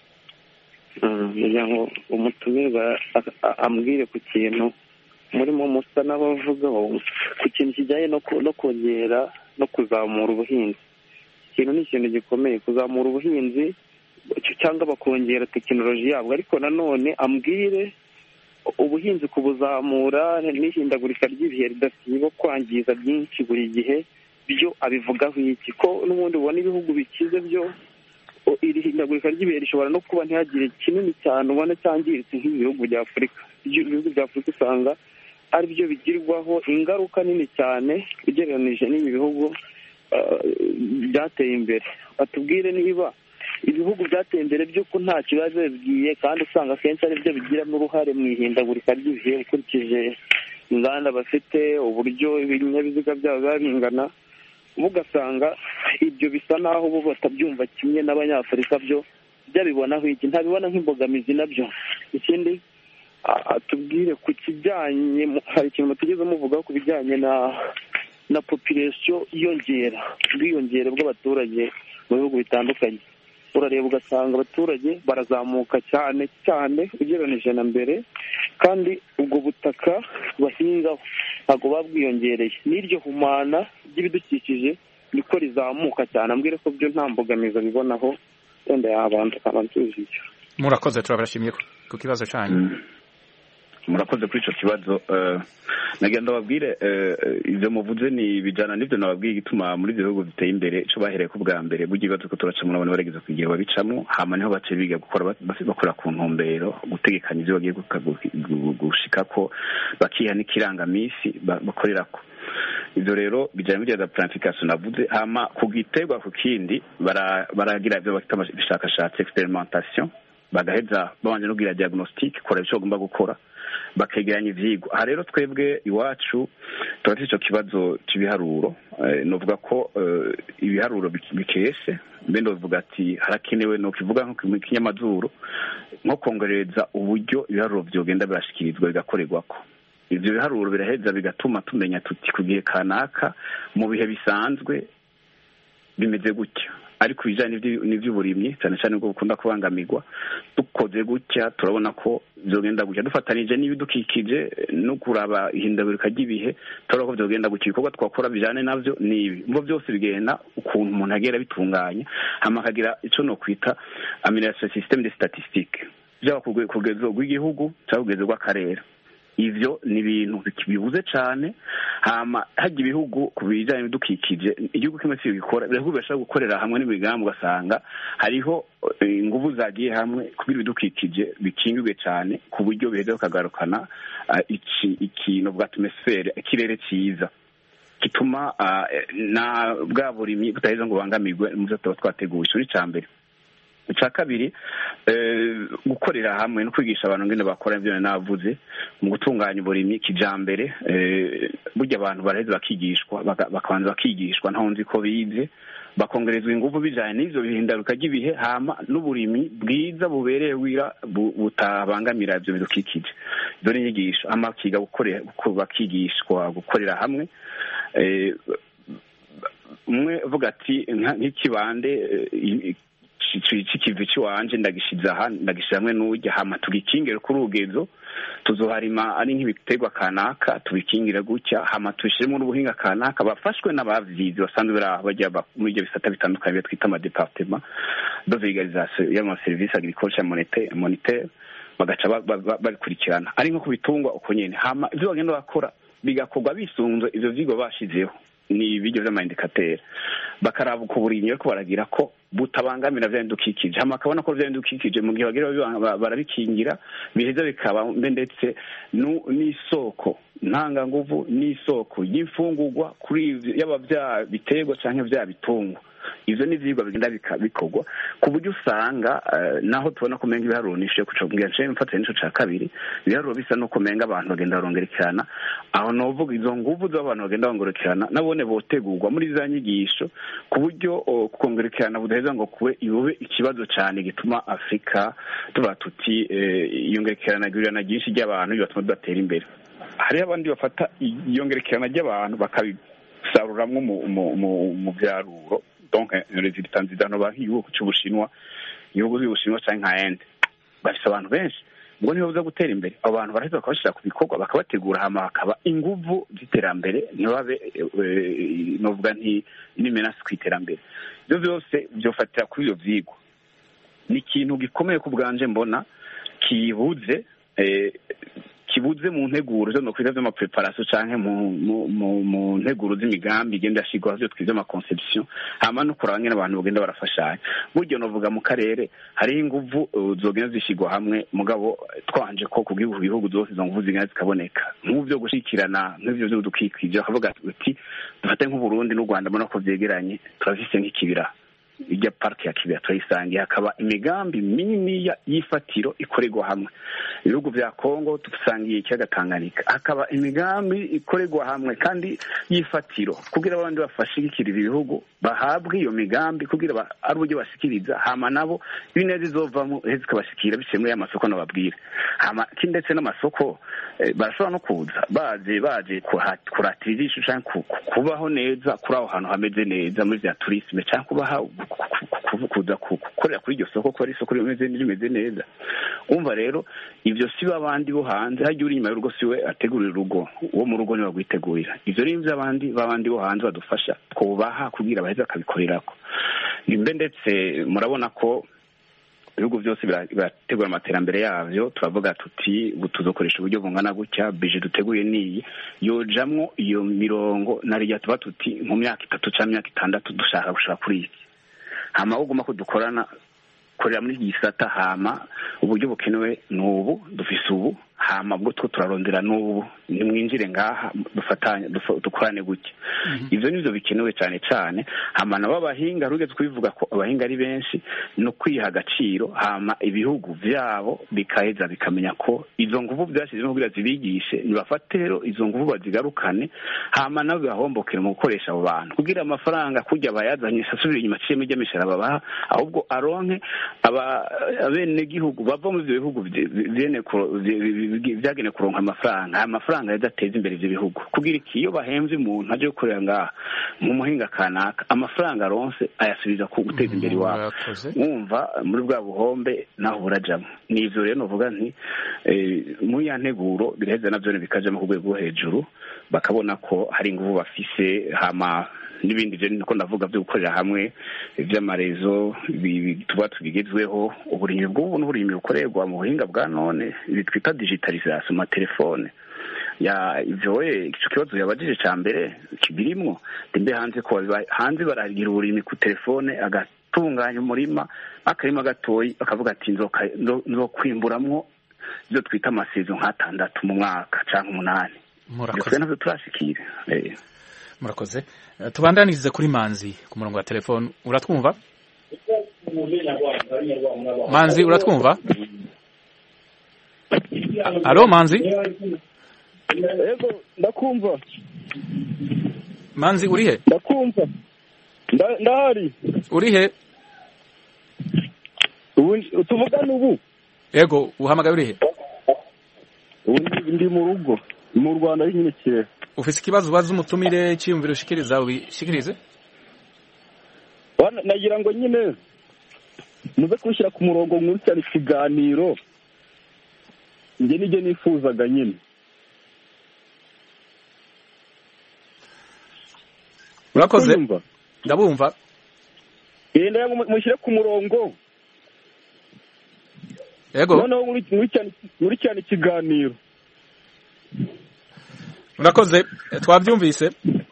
kugira ngo umutumirwa ambwire ku kintu murimo musa n'abavugaho ku kintu kijyanye no kongera no kuzamura ubuhinzi. Ikintu ni ikintu gikomeye kuzamura ubuhinzi cyangwa bakongera tekinoloji yabwo, ariko nanone ambwire ubuhinzi kubuzamura n'ihindagurika ry'ibihe ridasiba kwangiza byinshi buri gihe, byo abivugaho iki? Ko n'ubundi ubona ibihugu bikize byo iri hindagurika ry'ibihe rishobora no kuba ntihagire kinini cyane ubona cyangiritse nk'ibihugu bya Afurika. Ibihugu bya Afurika usanga ari byo bigirwaho ingaruka nini cyane ugereranije n'ibi bihugu byateye imbere. Batubwire niba ibihugu byateye imbere by'uko nta kibazo bibwiye, kandi usanga akenshi ari byo bigiramo uruhare mu ihindagurika ry'ibihe ukurikije inganda bafite, uburyo ibinyabiziga byabo biba bingana, ugasanga ibyo bisa naho bo batabyumva kimwe n'abanyafurika byo byabibonaho iki, ntabibona nk'imbogamizi nabyo. Ikindi atubwire ku kijyanye, hari ikintu tugeze muvugaho ku bijyanye na na population yiyongera, ubwiyongere bw'abaturage mu bihugu bitandukanye. Urareba ugasanga abaturage barazamuka cyane cyane ugereranije na mbere, kandi ubwo butaka bahingaho ntabwo babwiyongereye, n'iryo humana ry'ibidukikije niko rizamuka cyane. Ambwire ko byo nta mbogamizi bibonaho, wenda yabanza akabantuza icyo. Murakoze, turabashimiye ku kibazo cyanyu. Murakoze kuri icyo kibazo. nagira ndababwire ibyo muvuze ni bijyana n'ibyo nababwiye igituma muri ibyo bihugu biteye imbere icyo bahereye ku bwa mbere burya ibibazo ko turacamo n'abantu barageza ku gihe babicamo, hama niho bace biga gukora bakora ku ntumbero, gutegekanya ibyo bagiye gushika ko bakiha n'ikirangamisi bakorera ko. Ibyo rero bijyana n'ibyo za planification navuze, hama ku giterwa ku kindi baragira ibyo bakita ubushakashatsi experimentation, bagaheza babanje no kugira diagnostic, kora icyo bagomba gukora, bakegeranya ivyigwa. Aha rero twebwe iwacu turafite icyo kibazo cy'ibiharuro. Novuga ko ibiharuro bikeshe, mbe ndovuga ati harakenewe no kivuga nko mu kinyamazuru nko kongereza uburyo ibiharuro byogenda birashikirizwa bigakorerwako. Ivyo biharuro biraheza bigatuma tumenya tuti ku gihe kanaka mu bihe bisanzwe bimeze gutya, ariko bijyanye n'iby'uburimyi cyane cyane ubwo bukunda kubangamirwa, dukoze gutya turabona ko byogenda gutya. Dufatanije n'ibidukikije no kuraba ihindagurika ry'ibihe turabona ko byogenda gutya. Ibikorwa twakora bijyane nabyo ni ibi, ngo byose bigenda ukuntu umuntu agera bitunganya, hama akagira icyo no kwita amélioration système de statistique, byaba ku rwego rw'igihugu cyangwa ku rwego rw'akarere. Ivyo ni ibintu bibuze cyane, hama hajya ibihugu ku bijyanye n'ibidukikije, igihugu kimwe si bikora, ibihugu bishobora gukorera hamwe n'imigambi ugasanga hariho ingufu zagiye hamwe kugira ibidukikije bikingirwe cyane ku buryo biheza bakagarukana iki ikintu bwa atmosfere, ikirere cyiza. gituma na bwa burimyi butaheza ngo bubangamirwe mu byo tuba twateguye. Icyo ni icya mbere. Icya kabiri, gukorera hamwe no kwigisha abantu ngene bakora ibyo navuze mu gutunganya uburimyi kijambere. Burya abantu baraheza bakigishwa bakabanza bakigishwa ntaho nzi ko bize bakongerezwa ingufu bijanye n'ivyo bihindaruka ry'ibihe, hama n'uburimyi bwiza bubereye wira butabangamira ivyo bidukikije. Izo ni inyigisho, hama bakiga gukorera, bakigishwa gukorera hamwe. Umwe uvuga ati nk'ikibande ikivi cy'iwanje ndagishiza aha ndagishyira hamwe n'ujya, hama tugikingire kuri urugezo, tuzoharima ari nk'ibiterwa kanaka tubikingire gutya, hama tubishyiremo n'ubuhinga kanaka. Bafashwe n'abavyizi basanzwe bari bajya muri ibyo bisata bitandukanye twita amadepartement de vulgarisation y'amaserivisi agricole monitaire, bagaca babikurikirana ari nko ku bitungwa uko nyene. Hama ivyo bagenda bakora bigakorwa bisunze ivyo vyigwa bashizeho, ni ibiryo vy'amaindikateur, bakaraba uko burimyi ariko baragira ko butabangamira vya ndukikije. Hama akabona ko vya ndukikije mu gihe bagira barabikingira biheza bikaba mbe ndetse n'isoko ntanga nguvu n'isoko y'imfungurwa kuri yaba vya biterwa canke vya bitungwa. Ivyo ni vyigwa bigenda bikorwa ku buryo usanga naho tubona kumenga ibiharuro nishe kucobwira nce mfatanye n'ico ca kabiri, ibiharuro bisa no kumenga abantu bagenda barongerekerana. Aho novuga izo nguvu z'abantu bagenda bongerekerana nabone botegurwa muri za nyigisho ku buryo kongerekerana budaheza ngo kuwe iyobe ikibazo cyane gituma Afrika tuba tuti iyongerekerana gurana ryinshi ry'abantu bibatuma tudatera imbere. Hari abandi bafata iyongerekerana ry'abantu bakabisaruramwe mu byaruro, donc resultat nziza no bahiyo cy'Ubushinwa, ibihugu by'Ubushinwa cyangwa nka Inde bafite abantu benshi ngo niho buza gutera imbere. Abantu baraheza bakabashira ku bikorwa bakabategura, hama hakaba inguvu z'iterambere, ntibabe novuga nti nimenasi kwiterambere. Ibyo byose byofatira kuri iyo vyigwa. Ni ikintu gikomeye ku bwanje mbona kibuze kibuze mu nteguro zo no kwita vya preparation canke mu mu nteguro z'imigambi igenda yashigwa byo twize ama conception, hama no kurangena abantu bagenda barafashanya. Buryo novuga mu karere hari inguvu zogenda zishigwa hamwe, mugabo twanje ko kugihugu bihugu zose zo nguvu zigenda zikaboneka nk'uvyo gushikirana nk'ivyo byo dukikije. Akavuga ati dufate nk'u Burundi n'u Rwanda mbona ko vyegeranye, turavise nk'ikibira ijya park ya Kibira turayisangiye, hakaba imigambi minini yifatiro ikorerwa hamwe. Ibihugu vya Kongo tusangiye ikiyaga Tanganyika, hakaba imigambi ikorerwa hamwe kandi yifatiro kugira abandi bafashikirira ibihugu bahabwe iyo migambi kugira ari uburyo bashikiriza, hama nabo ibinezi zovamo hezika bashikira bishemwe y'amasoko nababwira. Hama kindetse n'amasoko barashobora no kuza baje baje kuratira ijisho canke kubaho neza kuri aho hantu hameze neza muri vya tourisme canke kubaha kuza gukorera kuri iryo soko ko ari isoko rimeze rimeze neza. Umva rero ivyo si babandi bo hanze, hajya uri inyuma y'urugo siwe ategurira urugo, uwo mu rugo niwe agwitegurira. Ivyo rero ivyo abandi babandi bo hanze badufasha twubaha kugira baheze akabikorerako. Nimbe ndetse murabona ko ibihugu byose birategura amaterambere yavyo, turavuga tuti tuzokoresha uburyo bungana gutya, bije duteguye niyi yojamwo iyo mirongo nariya tuba tuti mu myaka itatu cyangwa myaka itandatu dushaka gushaka kuri iki. Hama uguma ko dukorana korera muri gisata, hama uburyo bukenewe n'ubu dufise ubu, hama bwo two turarondera n'ubu nimwinjire ngaha dufatanye dukorane gutya. Ivyo nivyo bikenewe cyane cyane. Hama nabo abahinga rugeze kubivuga ko abahinga ari benshi no kwiha agaciro, hama ibihugu vyabo bikaheza bikamenya ko izo nguvu byashizemo kugira zibigishe nibafate rero izo nguvu bazigarukane, hama nabo bahombokera mu gukoresha abo bantu kugira amafaranga kujya bayazanye sasubira inyuma cye mujya mishara babaha, ahubwo aronke aba abene gihugu bava mu bihugu vyene vyagene kuronka amafaranga, amafaranga yadateza imbere ivyo bihugu kugira iki iyo bahemvye umuntu aje gukorera ngaha mu muhinga kanaka amafaranga aronse ayasubiza ku guteza imbere iwabo. Mwumva muri bwa buhombe naho burajamo. Nivyo rero novuga nti mu ya nteguro biraheze navyo bikajamo ku rwego hejuru, bakabona ko hari inguvu bafise, hama n'ibindi byo niko ndavuga byo gukorera hamwe ivy'amarezo tuba tubigezweho. Uburimyi bw'ubu n'uburimyi bukorerwa mu buhinga bwa none bitwita digitalisation ma telefone ya ivyo ico kibazo yabajije ca mbere kibirimwo ndembe hanze ko hanze baragira uburimyi ku telefone agatunganya umurima akarima gatoyi akavuga ati nzoka nzokwimburamwo byo twita amasezo nk'atandatu mu mwaka canke umunani. Murakoze navyo turashikira. eh murakoze. Tubandanirize kuri Manzi ku murongo wa telefone. Uratwumva? Manzi, uratwumva? Alo Manzi? Yego, ndakumva. Manzi urihe? Ndakumva. Ndahari. Urihe? Ubu tuvugana ubu. Yego, uhamagaye urihe? Ubu ndi mu rugo. Mu Rwanda nyine kire. Ufise ikibazo ubaza umutumire cyiyumvira ushikiriza ubishikirize? Wana nagira ngo nyine muze kushira ku murongo nkuru cyane ikiganiro. Nge nije nifuzaga nyine. Urakoze? Ndabumva. Yenda yangu mushyire ku murongo. Yego. Noneho muri cyane muri cyane ikiganiro. Urakoze, twabyumvise.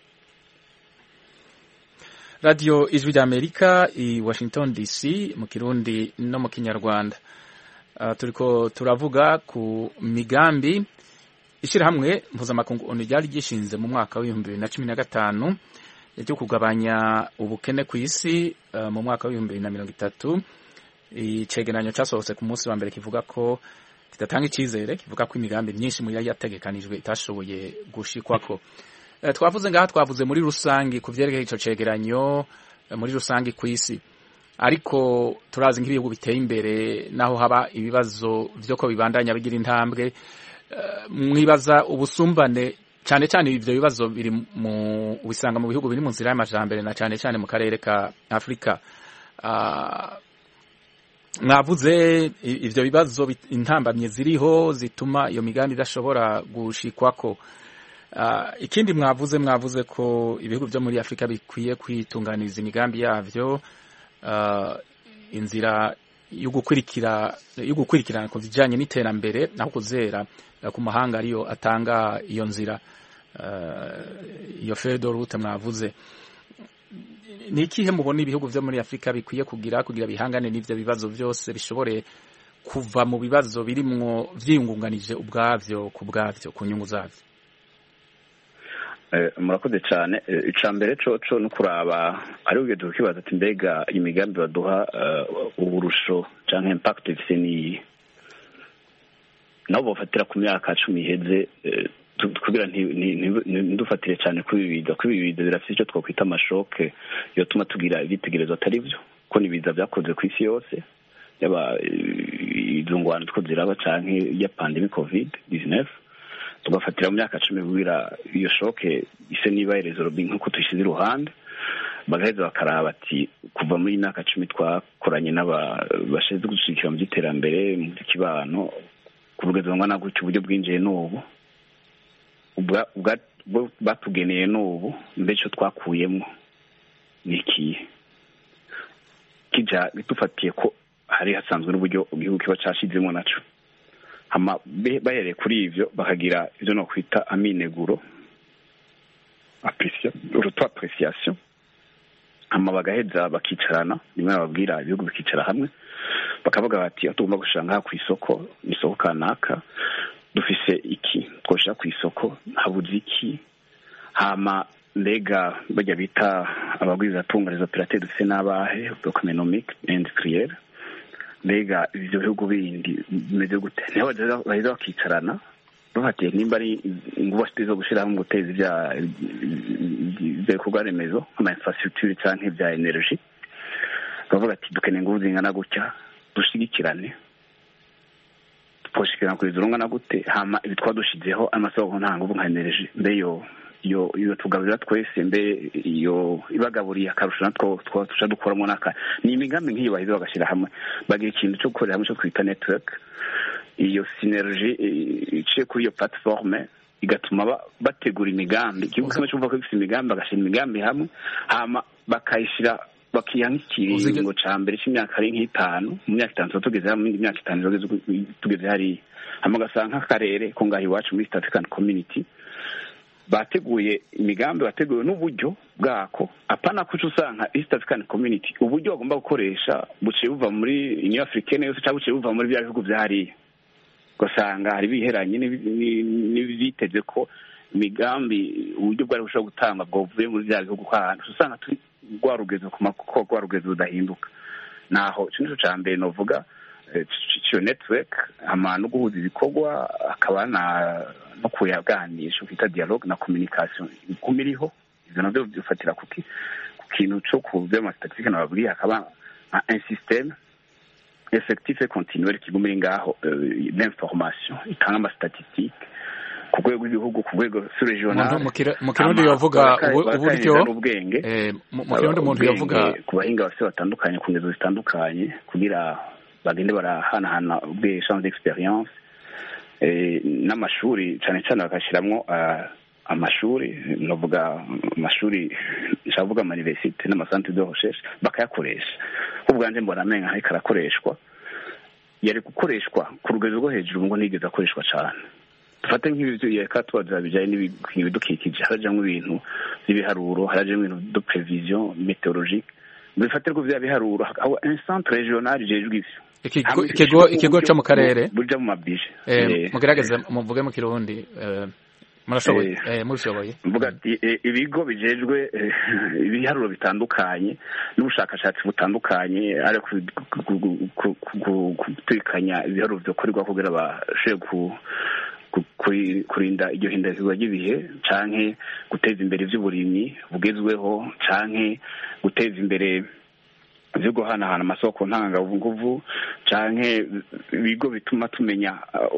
Radio Ijwi ry'Amerika i Washington D C mu Kirundi no mu Kinyarwanda. Uh, turiko turavuga ku migambi ishirahamwe mpuzamakungu ONU ryari gishinze mu mwaka wa bibiri na cumi na gatanu cyo kugabanya ubukene ku isi uh, mu mwaka wa bibiri na mirongo itatu. Icegeranyo cyasohotse ku munsi wa mbere kivuga ko kidatanga icizere, kivuga ko imigambi myinshi mu yari yategekanijwe itashoboye gushikwako. Uh, twavuze ngaha twavuze muri rusangi ku vyerekeye ico cegeranyo uh, muri rusangi ku isi. Ariko turazi nk'ibihugu biteye imbere naho haba ibibazo vyo ko bibandanya bigira intambwe, uh, mwibaza ubusumbane cyane cyane ivyo bibazo biri mu ubisanga mu bihugu biri mu nzira y'amajambere na cyane cyane mu karere ka Afrika. Uh, mwavuze ivyo bibazo intambamye ziriho zituma iyo migambi idashobora gushikwako. Uh, ikindi mwavuze mwavuze ko ibihugu byo muri Afrika bikwiye kwitunganiza imigambi yavyo. Uh, inzira yo gukurikira yo gukurikirana ku bijanye n'iterambere naho kuzera uh, ku mahanga ariyo atanga iyo nzira uh, iyo feuille de route mwavuze. Ni ikihe mubona ibihugu byo muri Afrika bikwiye kugira kugira bihangane n'ivyo bibazo byose bishobore kuva mu bibazo birimwo vyiyungunganije ubwavyo ku bwavyo ku nyungu zavyo? Murakoze cyane. Ica mbere co co no kuraba ari ubwe tukibaza ati mbega imigambi baduha uburusho canke impact ifise ni nabo bafatira ku myaka cumi iheze kugira ndufatire cyane kubibiza kubibiza birafite icyo twakwita amashoke yo tuma tugira ibitegerezo atari byo ko nibiza byakoze ku isi yose yaba izungwana two ziraba canke ya pandemic covid nineteen tugafatira mu myaka cumi kugira iyo shoke ise niba irezo nkuko tuyishize iruhande bagaheza bakaraba ati kuva muri myaka cumi twakoranye n'aba bashinzwe gushikira mu giterambere mu kibano kuvugezwa ngo nagutse uburyo bwinjiye n'ubu ubwa batugeneye n'ubu mbese twakuyemo niki kija bitufatiye ko hari hasanzwe n'uburyo igihugu kiba cashizemo naco hama bahereye kuri ivyo bakagira ivyo no kwita amineguro appréciation urutwa appréciation hama bagaheza bakicarana nimwe babwira ibihugu bikicara hamwe bakavuga bati tugomba gushanga ku isoko isoko kanaka dufise iki twoshira ku isoko habuze iki hama mbega bajya bita abagwiza tungariza operateur dufise n'abahe economic industriel mbega ivyo bihugu bindi bimeze gute niho baheza bakicarana bafatiye nimba ari ingufu zo gushira mu guteza ibya ibikorwa remezo ama infrastructure canke ibya energy bavuga ati dukeneye ingufu zingana gutya dushigikirane twoshikirana kuri zurungana gute hama ibitwadushizeho amasoko nta ngufu nka energy mbeyo iyo iyo tugabira twese mbe iyo ibagaburiye akarusho natwo twasha dukoramo naka ni imigambi nk'iyo bahize bagashira hamwe bagira ikintu cyo gukorera hamwe cyo kwita network iyo synergy iciye kuri iyo platforme igatuma bategura imigambi igihugu kimwe cyumva ko gifite imigambi bagashira imigambi hamwe hama bakayishira bakiyankiriye ngo cambere cy'imyaka ari nk'itanu mu myaka itanu tugeze mu myaka itanu tugeze hari hama gasanga akarere ko ngahi wacu muri East African Community bateguye imigambi bateguye n'uburyo bwako apana kuco usanga East African Community uburyo bagomba gukoresha buciye buva muri Union Africaine yose cyangwa buciye buva muri bya bihugu byahariye gusanga hari biheranye n'ibiteze ko imigambi uburyo bwari bushobora gutanga bwovuye muri bya bihugu kw'ahantu usanga turi rwa rugezo ku makoko rwa rugezo rudahinduka naho ico nico ca mbere novuga iyo network ama no guhuza ibikorwa akaba na no kuyaganisha kwita dialogue na communication kumiriho ivyo navyo bifatira kuki ku kintu co kuvuga ama statistique nababwiye akaba un système effectif et continuel kigumira ngaho d'information itanga ama statistique ku rwego rw'igihugu ku rwego regional mu kirundi yavuga uburyo eh mu kirundi umuntu yavuga ku bahinga bafite batandukanye ku ngezo zitandukanye kugira bagende barahanahana ubw'échange d'expérience eh n'amashuri cyane cyane bakashiramwo amashuri novuga amashuri shavuga ama université n'amasantre de recherche bakayakoresha ubwanje mbona amenga ariko arakoreshwa yari gukoreshwa ku rugero rwo hejuru ngo nigeze akoreshwa cyane dufate nk'ibyo yeka tubaza bijanye n'ibidukikije harajamwe ibintu by'ibiharuro harajamwe ibintu de prévision météorologique bifatirwa vya biharuro aho un centre régional jejwe ivyo ikigo ikigo cyo mu karere buja mu mabije eh mugerageza muvuge mu kirundi murashoboye eh murashoboye mvuga ati ibigo bijejwe ibiharuro bitandukanye n'ubushakashatsi butandukanye ari kutikanya ibiharuro byo kurirwa kugira bashe ku kurinda iryo hindagurwa ry'ibihe canke guteza imbere ivy'uburimyi bugezweho canke guteza imbere ivyo guhanahana amasoko ntanganguvu canke ibigo bituma tumenya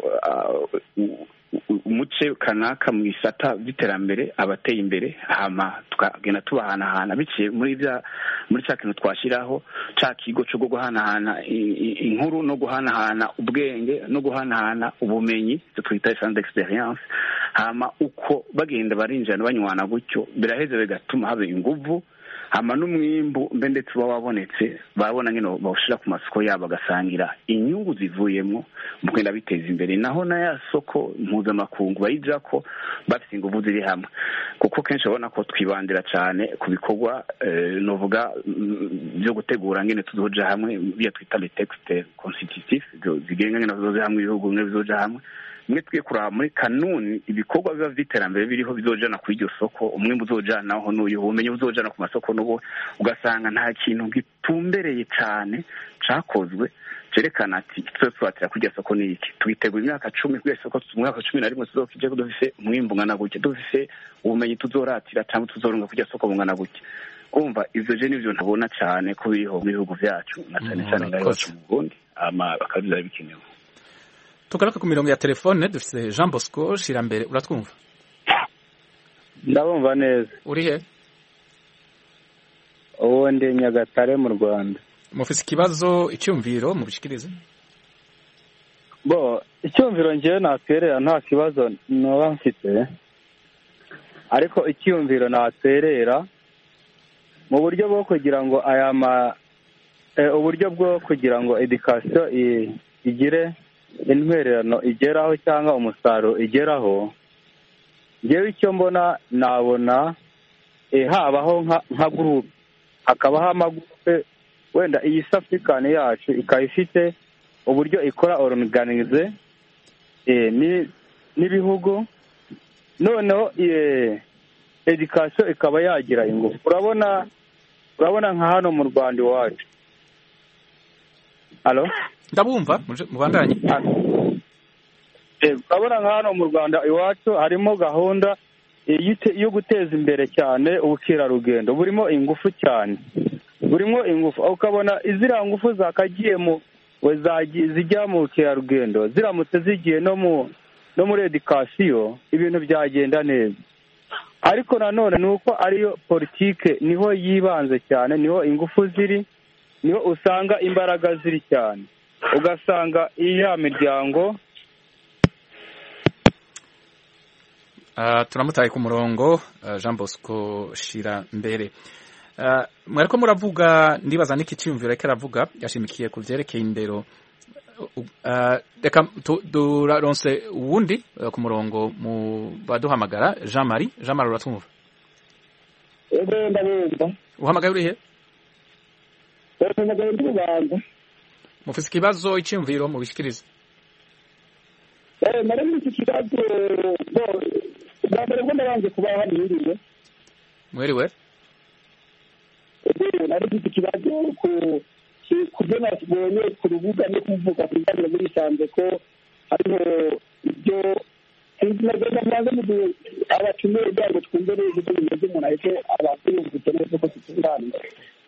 umuce kanaka mu isata by'iterambere abateye imbere hama tukagenda tubahanahana biciye muri bya muri cya kintu twashiraho ca kigo cyo guhanahana inkuru no guhanahana ubwenge no guhanahana ubumenyi cyo twita échange d'expérience hama uko bagenda barinjana banywana gutyo biraheze bigatuma habe inguvu hama n'umwimbu mbe ndetse uba wabonetse babona ngene bawushira ku masoko yabo bagasangira inyungu zivuyemo mu kwenda biteza imbere naho na ya soko mpuzamakungu bayijako bafite inguvu ziri hamwe kuko kenshi babona ko twibandira cyane ku bikorwa novuga byo gutegura ngene tuzoja hamwe biya twita les textes constitutifs zigenga ngene tuzoja hamwe ibihugu ngene bizoja hamwe mwe twiye kuraba muri kanuni ibikorwa biba vy'iterambere biriho bizojana ku iryo soko umwimbu uzojana aho n'uyu ubumenyi uzojana ku masoko n'ubu ugasanga nta kintu gitumbereye cyane cakozwe cerekana ati twe twatira kujya soko n'iki twitegura imyaka cumi kujya soko mu mwaka cumi na rimwe tuzokije dufise umwimbu ngana gutya dufise ubumenyi tuzoratira cyangwa tuzoronga kujya soko ngana gutya umva ivyo je nivyo ntabona cyane ko biriho mu bihugu vyacu na cyane cyane ngaho mu Burundi ama bakabiza bikenewe. Tugaruka ku mirongo ya telefone dufite Jean Bosco Shirambere uratwumva? Ndabumva neza. Uri he? Uwo ndi Nyagatare mu Rwanda. Mufise ikibazo icyumviro mu bishikirize? Bo icyumviro ngiye natwerera nta kibazo noba mfite. Ariko icyumviro natwerera mu buryo bwo kugira ngo aya ma eh, uburyo bwo kugira ngo education igire intwererano igeraho cyangwa umusaruro igeraho ngewe icyo mbona nabona eh habaho nka group hakabaho amagurupe wenda iyi African yacu ikayifite uburyo ikora organize eh ni nibihugu noneho eh education ikaba yagira ingufu urabona urabona nka hano mu Rwanda iwacu. Allo ndabumva mubandanye. Eh urabona nka hano mu Rwanda iwacu harimo gahunda yo guteza imbere cyane ubukirarugendo burimo ingufu cyane burimo ingufu ukabona izira ngufu zakagiye mu zijya mu bukirarugendo ziramutse zigiye no mu no muri education ibintu byagenda neza. Ariko nanone nuko ariyo politike niho yibanze cyane niho ingufu ziri niho usanga imbaraga ziri cyane ugasanga iya miryango. Uh, turamutaye ku murongo uh, Jean Bosco Shirambere. Uh, mwariko muravuga ndibaza niki cyumvira reka ravuga yashimikiye ku vyerekeye indero. Uh, reka duraronse uwundi uh, ku murongo mu baduhamagara Jean Marie Jean Marie uratumva? Ego ndabumva. Uhamagaye uri he? Uhamagaye ndi Rwanda. Mufise ikibazo icyumviro mu bishikiriza? Eh nari mu kibazo ubwa mbere bwo nabanje kuba haniriwe mwiriwe nari mfite ikibazo ku ku byo nabonye ku rubuga no kuvuga ku bijyanye muri sanze ko hariho ibyo sinagenda mwanze mu abatumiwe byabo twumve neza ko bimeze umuntu ahise abakwiyumvise neza ko tutunganira.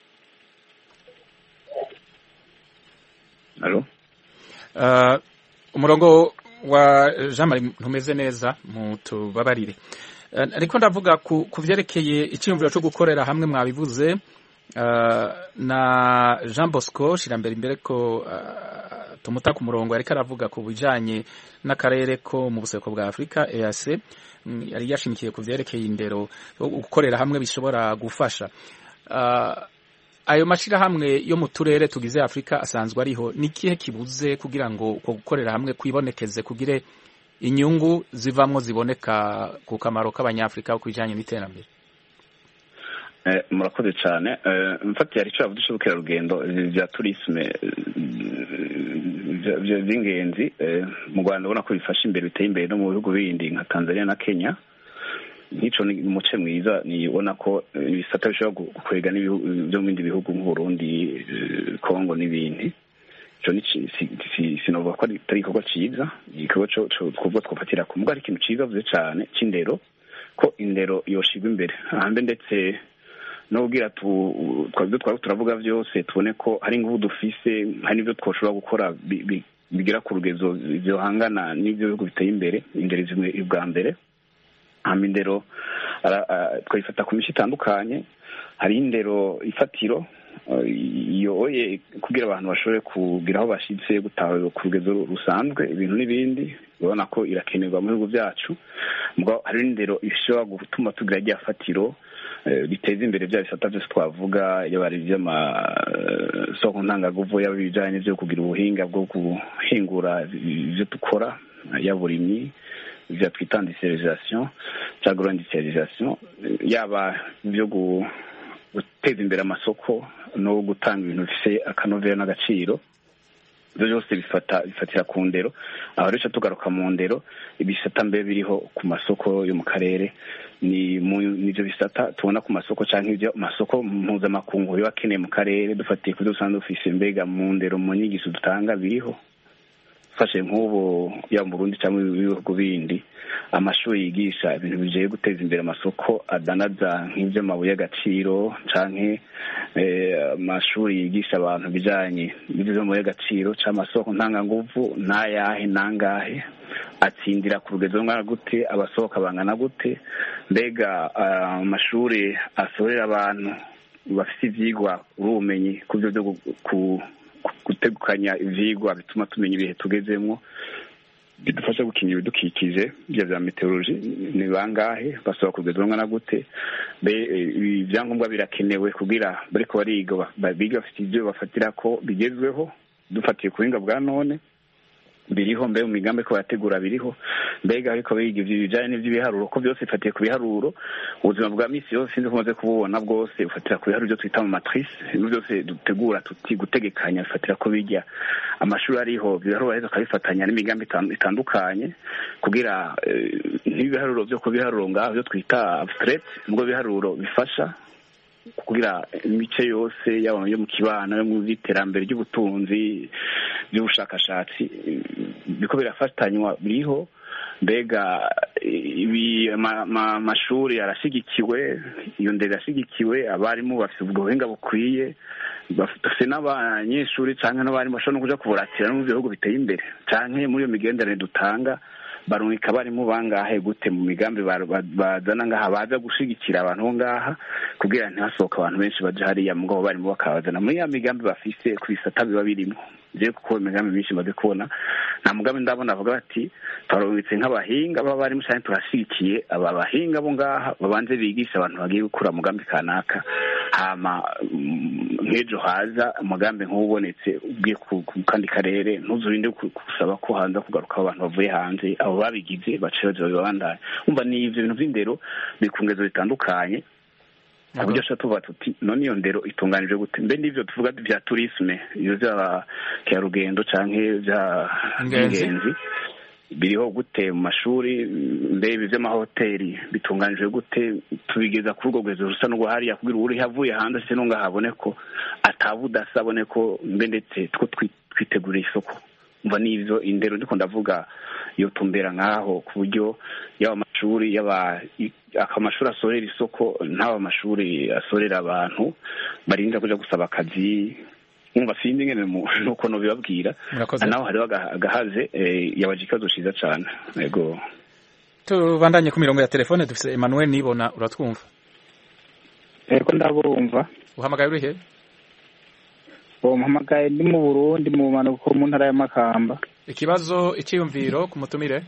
Alo uh, umurongo wa Jean Marie ntumeze neza mutubabarire uh, ariko ndavuga ku, ku vyerekeye icyumviro cyo gukorera hamwe mwabivuze uh, na Jean Bosco shirambere imbere ko uh, tumuta ku murongo ariko aravuga ku bijanye n'akarere ko mu buseko bwa Afrika E A C yari yashimikiye ku vyerekeye indero gukorera hamwe bishobora gufasha uh, ayo mashirahamwe yo mu turere tugize Afrika asanzwe ariho nikihe kibuze kugira ngo uko gukorera hamwe kwibonekeze kugire inyungu zivamwo ziboneka ku kamaro k'abanyafrika kujanye n'iterambere? eh murakoze cyane eh mfatiye ari cyo abudusha bukerarugendo vya tourisme by'ingenzi mu Rwanda ubona ko bifasha imbere biteye imbere no mu bihugu bindi nka Tanzania na Kenya. Nico ni umuce mwiza ni ubona ko ibisata bishobora gukwega n'ibyo mu bindi bihugu nk'u Burundi, Kongo n'ibindi. Cyo ni sinova ko ari igikorwa ciza, igikorwa cyo twubwo twafatira ku mbwa ari ikintu ciza vuze cyane c'indero ko indero yoshigwa imbere ahambe ndetse no kugira tu twabyo twari turavuga byose tubone ko hari ngubu dufise hari n'ibyo twoshobora gukora bigira ku rugezo byo hangana n'ibyo bihugu biteye imbere indero zimwe ibwa mbere. Amindero twayifata ku mishi itandukanye, hari indero ifatiro yoye kugira abantu bashobore kugira aho bashitse gutaha ku rugezo rusanzwe ibintu n'ibindi ubona ko irakenerwa mu bihugu byacu. Mbwa hari indero ishobora gutuma tugira rya fatiro biteza imbere bya bisata byose twavuga yabari by'ama soko ntangaguvu y'abijanye byo kugira ubuhinga bwo guhingura ibyo dukora yaburimyi vya twita industrialisation cyangwa industrialisation yaba byo guteza imbere amasoko no gutanga ibintu bifise akanovera n'agaciro byo byose bifata bifatira ku ndero. Aho rero tugaruka mu ndero ibisata mbe biriho ku masoko yo mu karere ni nivyo bisata tubona ku masoko canke ibyo masoko mpuzamakungu yo akeneye mu karere dufatiye ku dusanzwe dufise mbega mu ndero mu nyigisho dutanga biriho fashe nk'ubu ya mu Burundi cyangwa ibihugu bindi amashuri yigisha ibintu bijeye guteza imbere amasoko adanaza nk'ibyo mabuye y'agaciro canke amashuri yigisha abantu bijanye n'ibyo mabuye y'agaciro c'amasoko ntanga nguvu nayahe nangahe atsindira ku rugezo ngana gute abasohoka bangana gute mbega amashuri asorera abantu bafite ivyigwa ubumenyi ku byo byo ku gutegukanya ivyigwa bituma tumenya ibihe tugezemwo bidufasha gukinya ibidukikije bya bya meteorology ni bangahe basaba kugezwa ngana gute be ibyangombwa birakenewe kugira bariko bariga biga bafite ibyo bafatira ko bigezweho dufatiye ku buhinga bwa none biriho mbe mu migambi ko bategura biriho mbega ariko biga ibijanye n'ivy'ibiharuro ko byose ifatiye ku biharuro ubuzima bwa misi yose sinzi kumaze kububona bwose ufatira ku biharuro byo twita mu matrice ibyo byose dutegura tuti gutegekanya ifatira ko bijya amashuri ariho biharuro rero kabifatanya n'imigambi itandukanye kugira n'ibiharuro byo ku biharuro ngaho byo twita abstract ngo biharuro bifasha kugira imice yose yaba yo mu kibano yo mu iterambere ry'ubutunzi by'ubushakashatsi biko birafatanywa biriho mbega ibi amashuri arashigikiwe iyo ndege ashigikiwe abarimu bafite ubuhinga bukwiye bafite n'abanyeshuri cyangwa n'abarimu bashobora no kuja kuburatira no mu bihugu biteye imbere cyangwa muri iyo migenderanire dutanga barungika abarimu bangahe gute mu migambi bazana ngaha baza gushigikira abantu bo ngaha kugira ntihasohoka abantu benshi baje hariya mugabo barimo bakabazana muri ya migambi bafise ku bisata biba birimo je kuko imigambi myinshi maze kubona nta mugambi ndabona avuga bati twarungitse nk'abahinga baba barimo cyane turashigikiye aba bahinga bo ngaha babanze bigisha abantu bagiye gukura mugambi kanaka hama nk'ejo haza umugambi nk'ubonetse ubwiye ku kandi karere ntuzurinde gusaba ko hanze kugaruka abantu bavuye hanze abo babigize bacereje babandanye umva ni ivyo bintu by'indero bikungezo bitandukanye abujya shatuba tuti none iyo ndero itunganije gute mbe ndivyo tuvuga bya tourisme iyo bya kerugendo canke bya ingenzi biriho gute mu mashuri mbe ibi vy'amahoteli bitunganijwe gute tubigeza kuri urwo rwezo rusa n'urwo hariya kugira uri havuye hanze se nunga habone ko atabudasa abone ko mbe ndetse two twitegurira isoko umva n'ivyo indero ndiko ndavuga iyo tumbera nk'aho ku buryo yaba amashuri yaba akamashuri asorera isoko ntaba amashuri asorera abantu barinda kuja gusaba akazi umva sindi ngene nuko no bibabwira naho hariho agahaze yabaje ikibazo ciza cane yego tubandanye ku mirongo ya telefone dufise Emmanuel Nibona uratwumva yego ndabumva uhamagaye uri he bo mpamagaye ndi mu Burundi mu manuko mu ntara ya Makamba ikibazo iciyumviro ku mutumire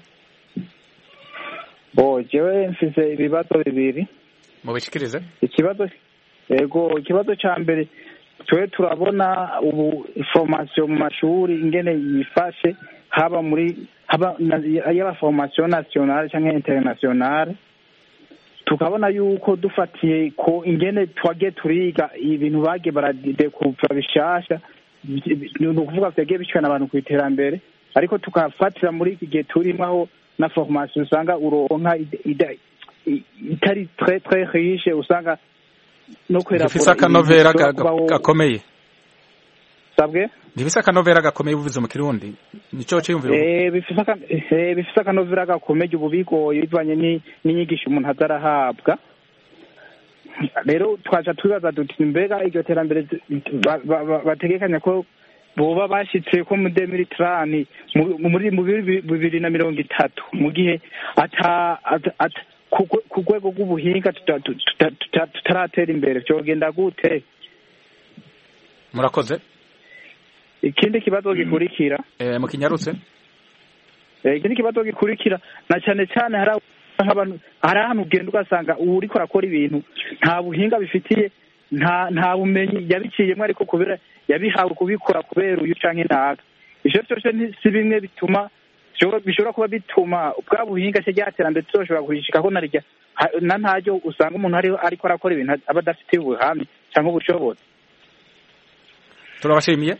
bo jewe mfise ibibazo bibiri mu bishikirize ikibazo yego ikibazo ca mbere twe turabona ubu formation mu mashuri ingene yifashe haba muri haba yaba formation nationale canke internationale tukabona yuko dufatiye ko ingene twage turiga ibintu bage baradekuva bishasha no kuvuga vyage bicana abantu ku iterambere ariko tukafatira muri iki gihe turimo aho na formation usanga uronka itari très très riche usanga no kwera bifisa kanovera gakomeye sabwe bifisa kanovera gakomeye uvuze mu Kirundi nico cyumviro eh bifisa kan eh bifisa kanovera gakomeye ububiko bivanye ni n'inyigisho umuntu azarahabwa rero twaje twibaza duti mbega iryo terambere bategekanya ko boba bashitse ko mu deux mille trente muri mu bibiri na mirongo itatu mu gihe ata ku rwego rw'ubuhinga tutaratera imbere byogenda gute murakoze ikindi kibazo gikurikira mu kinyarutse ikindi kibazo gikurikira na cyane cyane hari ahantu ugenda ugasanga uriko arakora ibintu nta buhinga bifitiye nta nta bumenyi yabiciyemo ariko kubera yabihawe kubikora kubera uyu canke ntaga ivyo byose si bimwe bituma bishobora kuba bituma bwa buhinga se ryaterambere tuzoshobora kurishikaho narya na ntaryo usanga umuntu ari ariko arakora ibintu aba adafite ubuhamya cyangwa ubushobozi turabashimiye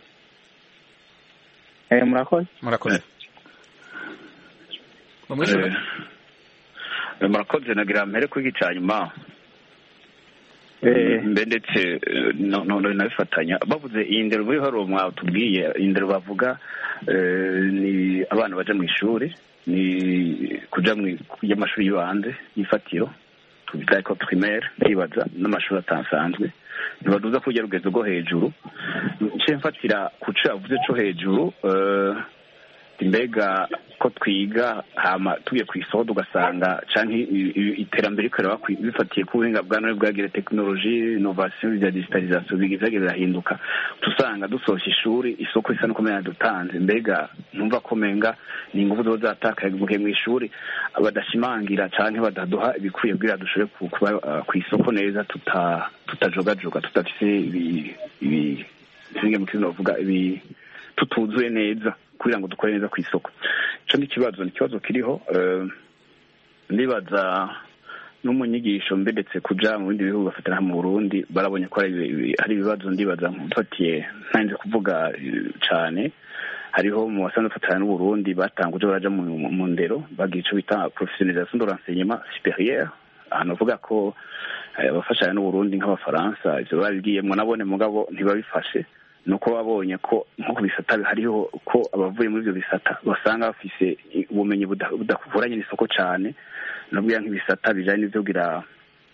eh murakoze murakoze mumwishure murakoze nagira mpere kwigicanyuma eh mbe ndetse no no nabifatanya bavuze iyi ndero muri haro mwatubwiye indero bavuga ni abana baje mu ishuri ni kuja mu y'amashuri y'ubanze yifatiro tubita ko primaire ndibaza n'amashuri atansanzwe nibaduza kujya rugezo rwo hejuru nce mfatira kuca avuze cyo hejuru mbega ko twiga hama tuye ku isoko tugasanga canke iterambere rikora bifatiye ku buhinga bwa none bwagire technologie innovation ya digitalisation bigizage birahinduka tusanga dusosha ishuri isoko isa no komenya dutanze mbega numva komenga ni ingufu zo zataka mugihe mu ishuri abadashimangira canke badaduha ibikwiye bwira dushore kuba ku isoko neza tuta tutajogajoga tutafise ibi ibi singe mu kintu bavuga ibi tutuzuye neza kugira ngo dukore neza ku isoko ico ni kibazo ni kibazo kiriho ndibaza n'umunyigisho mbedetse kuja mu bindi bihugu bafatana mu Burundi barabonye ko hari ibibazo ndibaza mfatiye ntanze kuvuga cane hariho mu basanzwe bafatana n'u Burundi batanguje baraja mu ndero bagira ico bita professionnalisation de l'enseignement supérieur ahantu uvuga ko abafashanya n'u Burundi nk'abafaransa ivyo babigiyemwo nabone mugabo ntibabifashe nuko babonye ko nko kubisata hariho ko abavuye muri ibyo bisata basanga bafise ubumenyi budakuvuranye n'isoko cyane nabwo nk'ibisata bijanye n'ivyo gira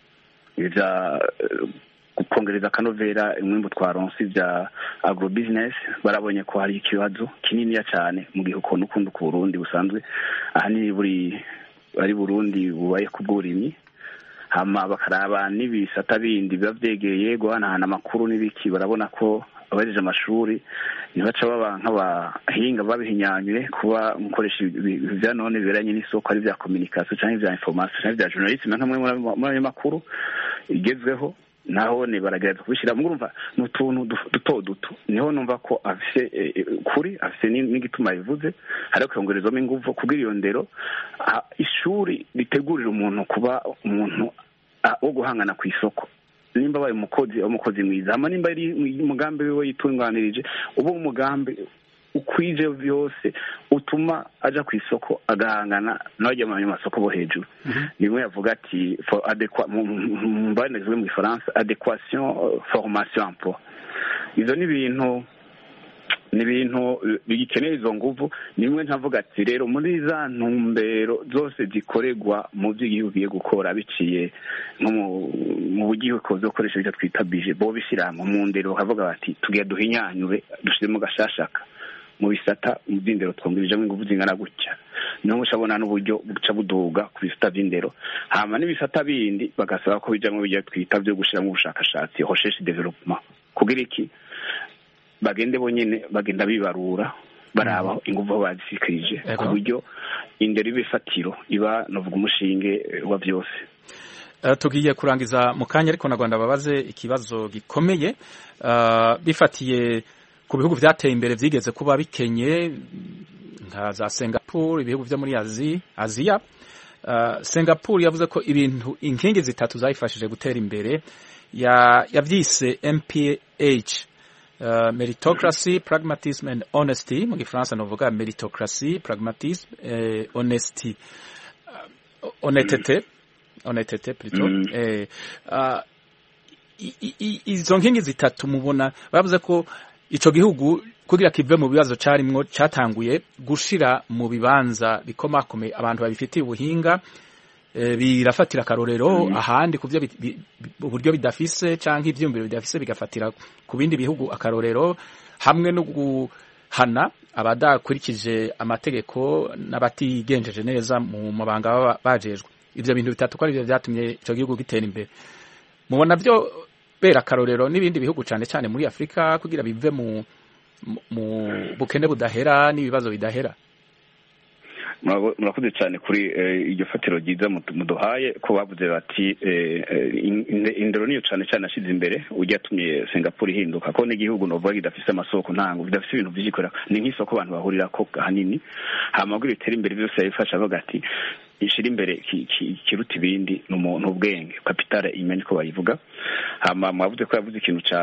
ivya gukongereza kanovera imwimbu twaronse vya agro business barabonye ko hari ikibazo kininiya cyane mu gihe ukuntu ukunda ku Burundi busanzwe ahanini buri ari Burundi bubaye ku bw'uburimyi hama bakaraba n'ibisata bindi biba vyegeye guhanahana amakuru n'ibiki barabona ko abajeje amashuri nibaca baba nk'abahinga babihinyanyure kuba mukoresha ivya none biranye n'isoko ari vya communication canke vya information canke vya journalisme nkamwe muri ayo makuru igezweho naho ne baragereza kubishira murumva n'utuntu duto duto niho numva ko afise kuri afise n'igituma bivuze ariko kongerezamo ingufu kugira iyo ndero ishuri ritegurira umuntu kuba umuntu wo guhangana ku isoko nimba baye umukozi umukozi mwiza ama nimba ari umugambi we yitunganirije ubu umugambi ukwije byose utuma aja ku isoko agahangana n'abajya mu masoko bo hejuru nimwe yavuga ati for adéquat mbanezwe mu Faransa adéquation formation emploi izo ni ibintu ni ibintu bigikeneye izo nguvu nimwe ntavuga ati rero muri za ntumbero zose zikorerwa mu by'igihugu bigiye gukora biciye nko mu bugiye kozo koresha byo twita bije bo bishyira mu ndero havuga bati tugiye duhinyanyure dushizemo gashashaka mu bisata mu by'indero twongera ingufu zingana gutya niho ushabona n'uburyo buca buduga ku bisata by'indero hama n'ibisata bindi bagasaba ko bijamwe bijya twita byo gushiramo ubushakashatsi recherche développement kugira iki bagende bonyene bagenda bibarura baraba ingufu bazikirije ku buryo indero ibifatiro iba novuga umushinge wa byose. Uh, tugiye kurangiza mu kanya ariko na Rwanda babaze ikibazo gikomeye uh, bifatiye ku bihugu byateye imbere vyigeze kuba bikenye nka za Singapore ibihugu byo muri Aziya Aziya uh, Singapore yavuze ko ibintu inkingi zitatu zayifashije gutera imbere ya yavyise M P H uh, meritocracy pragmatism and honesty mu Gifaransa novuga meritocracy pragmatism et honesty uh, honnêteté honnêteté plutôt mm. eh uh, izo nkingi zitatu mubona bavuze ko ico gihugu kugira kive mu bibazo carimwo catanguye gushira mu bibanza bikomakomeye abantu babifitiye ubuhinga e, birafatira karorero mm. ahandi kuvyo uburyo bidafise canke ivyumviro bidafise bigafatira ku bindi bihugu akarorero hamwe no guhana abadakurikije amategeko n'abatigenjeje neza mu mabanga bajejwe ivyo bintu bitatu ko ari byo byatumye ico gihugu gitera imbere mubona byo bera karorero n'ibindi bihugu cyane cyane muri Afrika kugira bive mu mu bukene budahera n'ibibazo bidahera. Murakoze cyane kuri iryo fatiro ryiza muduhaye ko bavuze bati indero niyo cyane cyane ashize imbere ujyatumye Singapore ihinduka ko n'igihugu novuga gidafise amasoko ntango bidafise ibintu byikora ni nk'isoko abantu bahurira ko hanini hamagura itera imbere byose yifasha bavuga ati ishira imbere kiruta ibindi n'umuntu ubwenge capitale imene ko bayivuga hama mwavuze ko yavuze ikintu ca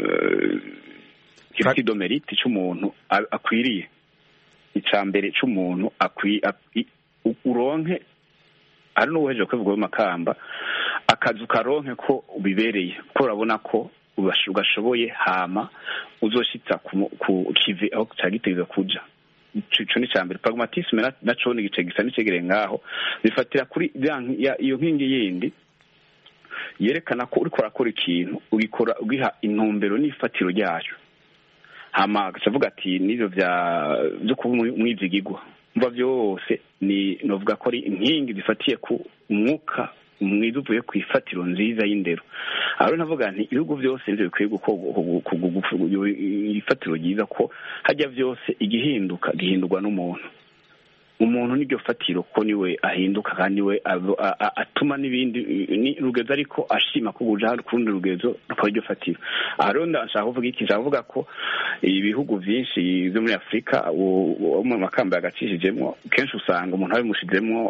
kiruta domerite cy'umuntu akwiriye icambere c'umuntu akwi uronke ari no weje kwivuga mu makamba akazu karonke ko ubibereye ko urabona ko ubashoboye hama uzoshitsa ku kivi aho cyagiteza kuja ico ni cambere pragmatisme naco ni gice gisa n'icegere ngaho bifatira kuri iyo nkingi yindi yerekana ko uri korakora ikintu ugikora ugiha intumbero n'ifatiro ryayo hama gacavuga ati nivyo vya byo kumwizigirwa mva byose ni novuga ko ari inkingi zifatiye ku umwuka umwiza uvuye ku ifatiro nziza y'indero aho navuga nti ibihugu byose nivyo bikwiye gukorwa ifatiro ryiza ko hajya byose igihinduka gihindurwa n'umuntu umuntu niryo fatiro ko niwe ahinduka kandi we atuma n'ibindi ni rugezo ariko ashima ko guja kurundi rugezo ryo fatiro aho ndashaka kuvuga iki ndavuga ko ibihugu byinshi byo muri Afrika mu makamba yagacishijemo kenshi usanga umuntu abimushizemo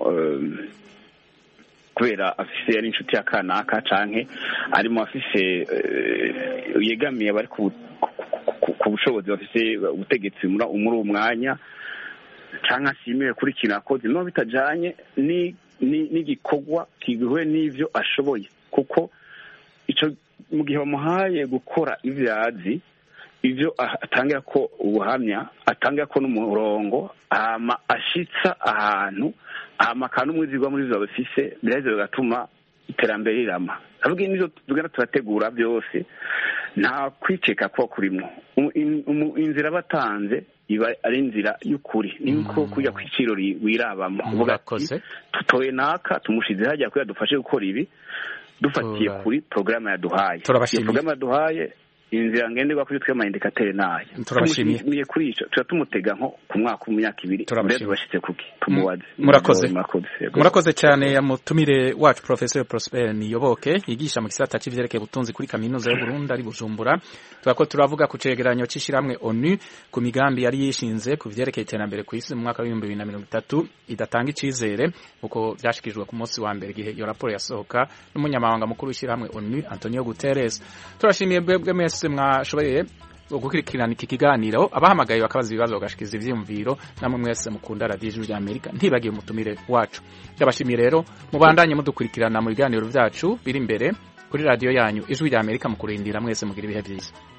kubera afise yari inshuti ya kanaka canke arimo afise yegamiye bari ku bushobozi bafise ubutegetsi muri umwanya canke ashimiwe kuri kinakoze no bitajanye ni n'igikorwa kigwe n'ivyo ashoboye kuko ico mu gihe bamuhaye gukora ivyazi ivyo atangira ko ubuhamya atangira ko n'umurongo ama ashitsa ahantu ama kandi umwizigwa muri zo bafise bireze bigatuma iterambere rirama avuga nizo tugenda turategura byose nta kwiceka ko kurimo inzira batanze iba ari inzira y'ukuri niko kujya kwiciro wirabamo uvuga ati tutoye naka tumushize hajya ko yadufashe gukora ibi dufatiye kuri programme yaduhaye iyo programme yaduhaye inzira ngenderwa kuri twe amaindikatere nayo turabashimiye kuri ico turatumutega nko ku mwaka mu myaka ibiri mbere bashitse kuki tumubaze murakoze murakoze cyane yamutumire wacu Professor Prosper Niyoboke yigisha mu gisata c'ivyerekeye ubutunzi kuri kaminuza y'u Burundi ari Bujumbura twako turavuga ku cegeranyo c'ishiramwe ONU ku migambi yari yishinze ku vyerekeye iterambere ku isi mu mwaka wa bibiri na mirongo itatu idatanga icizere uko vyashikijwe ku munsi wa mbere gihe iyo raporo yasohoka n'umunyamabanga mukuru w'ishiramwe ONU Antonio Guterres turashimiye bwebwe mwese mwashoboye gukurikirana iki kiganiro, abahamagaye bakabaza ibibazo bagashikiza ivyiyumviro, namwe mwese mukunda radiyo ijwi ry'Amerika ntibagiye umutumire wacu. Ndabashimiye rero mubandanye mudukurikirana mu biganiro vyacu biri imbere kuri radiyo yanyu ijwi ry'Amerika mu kurindira mwese mugira ibihe byiza.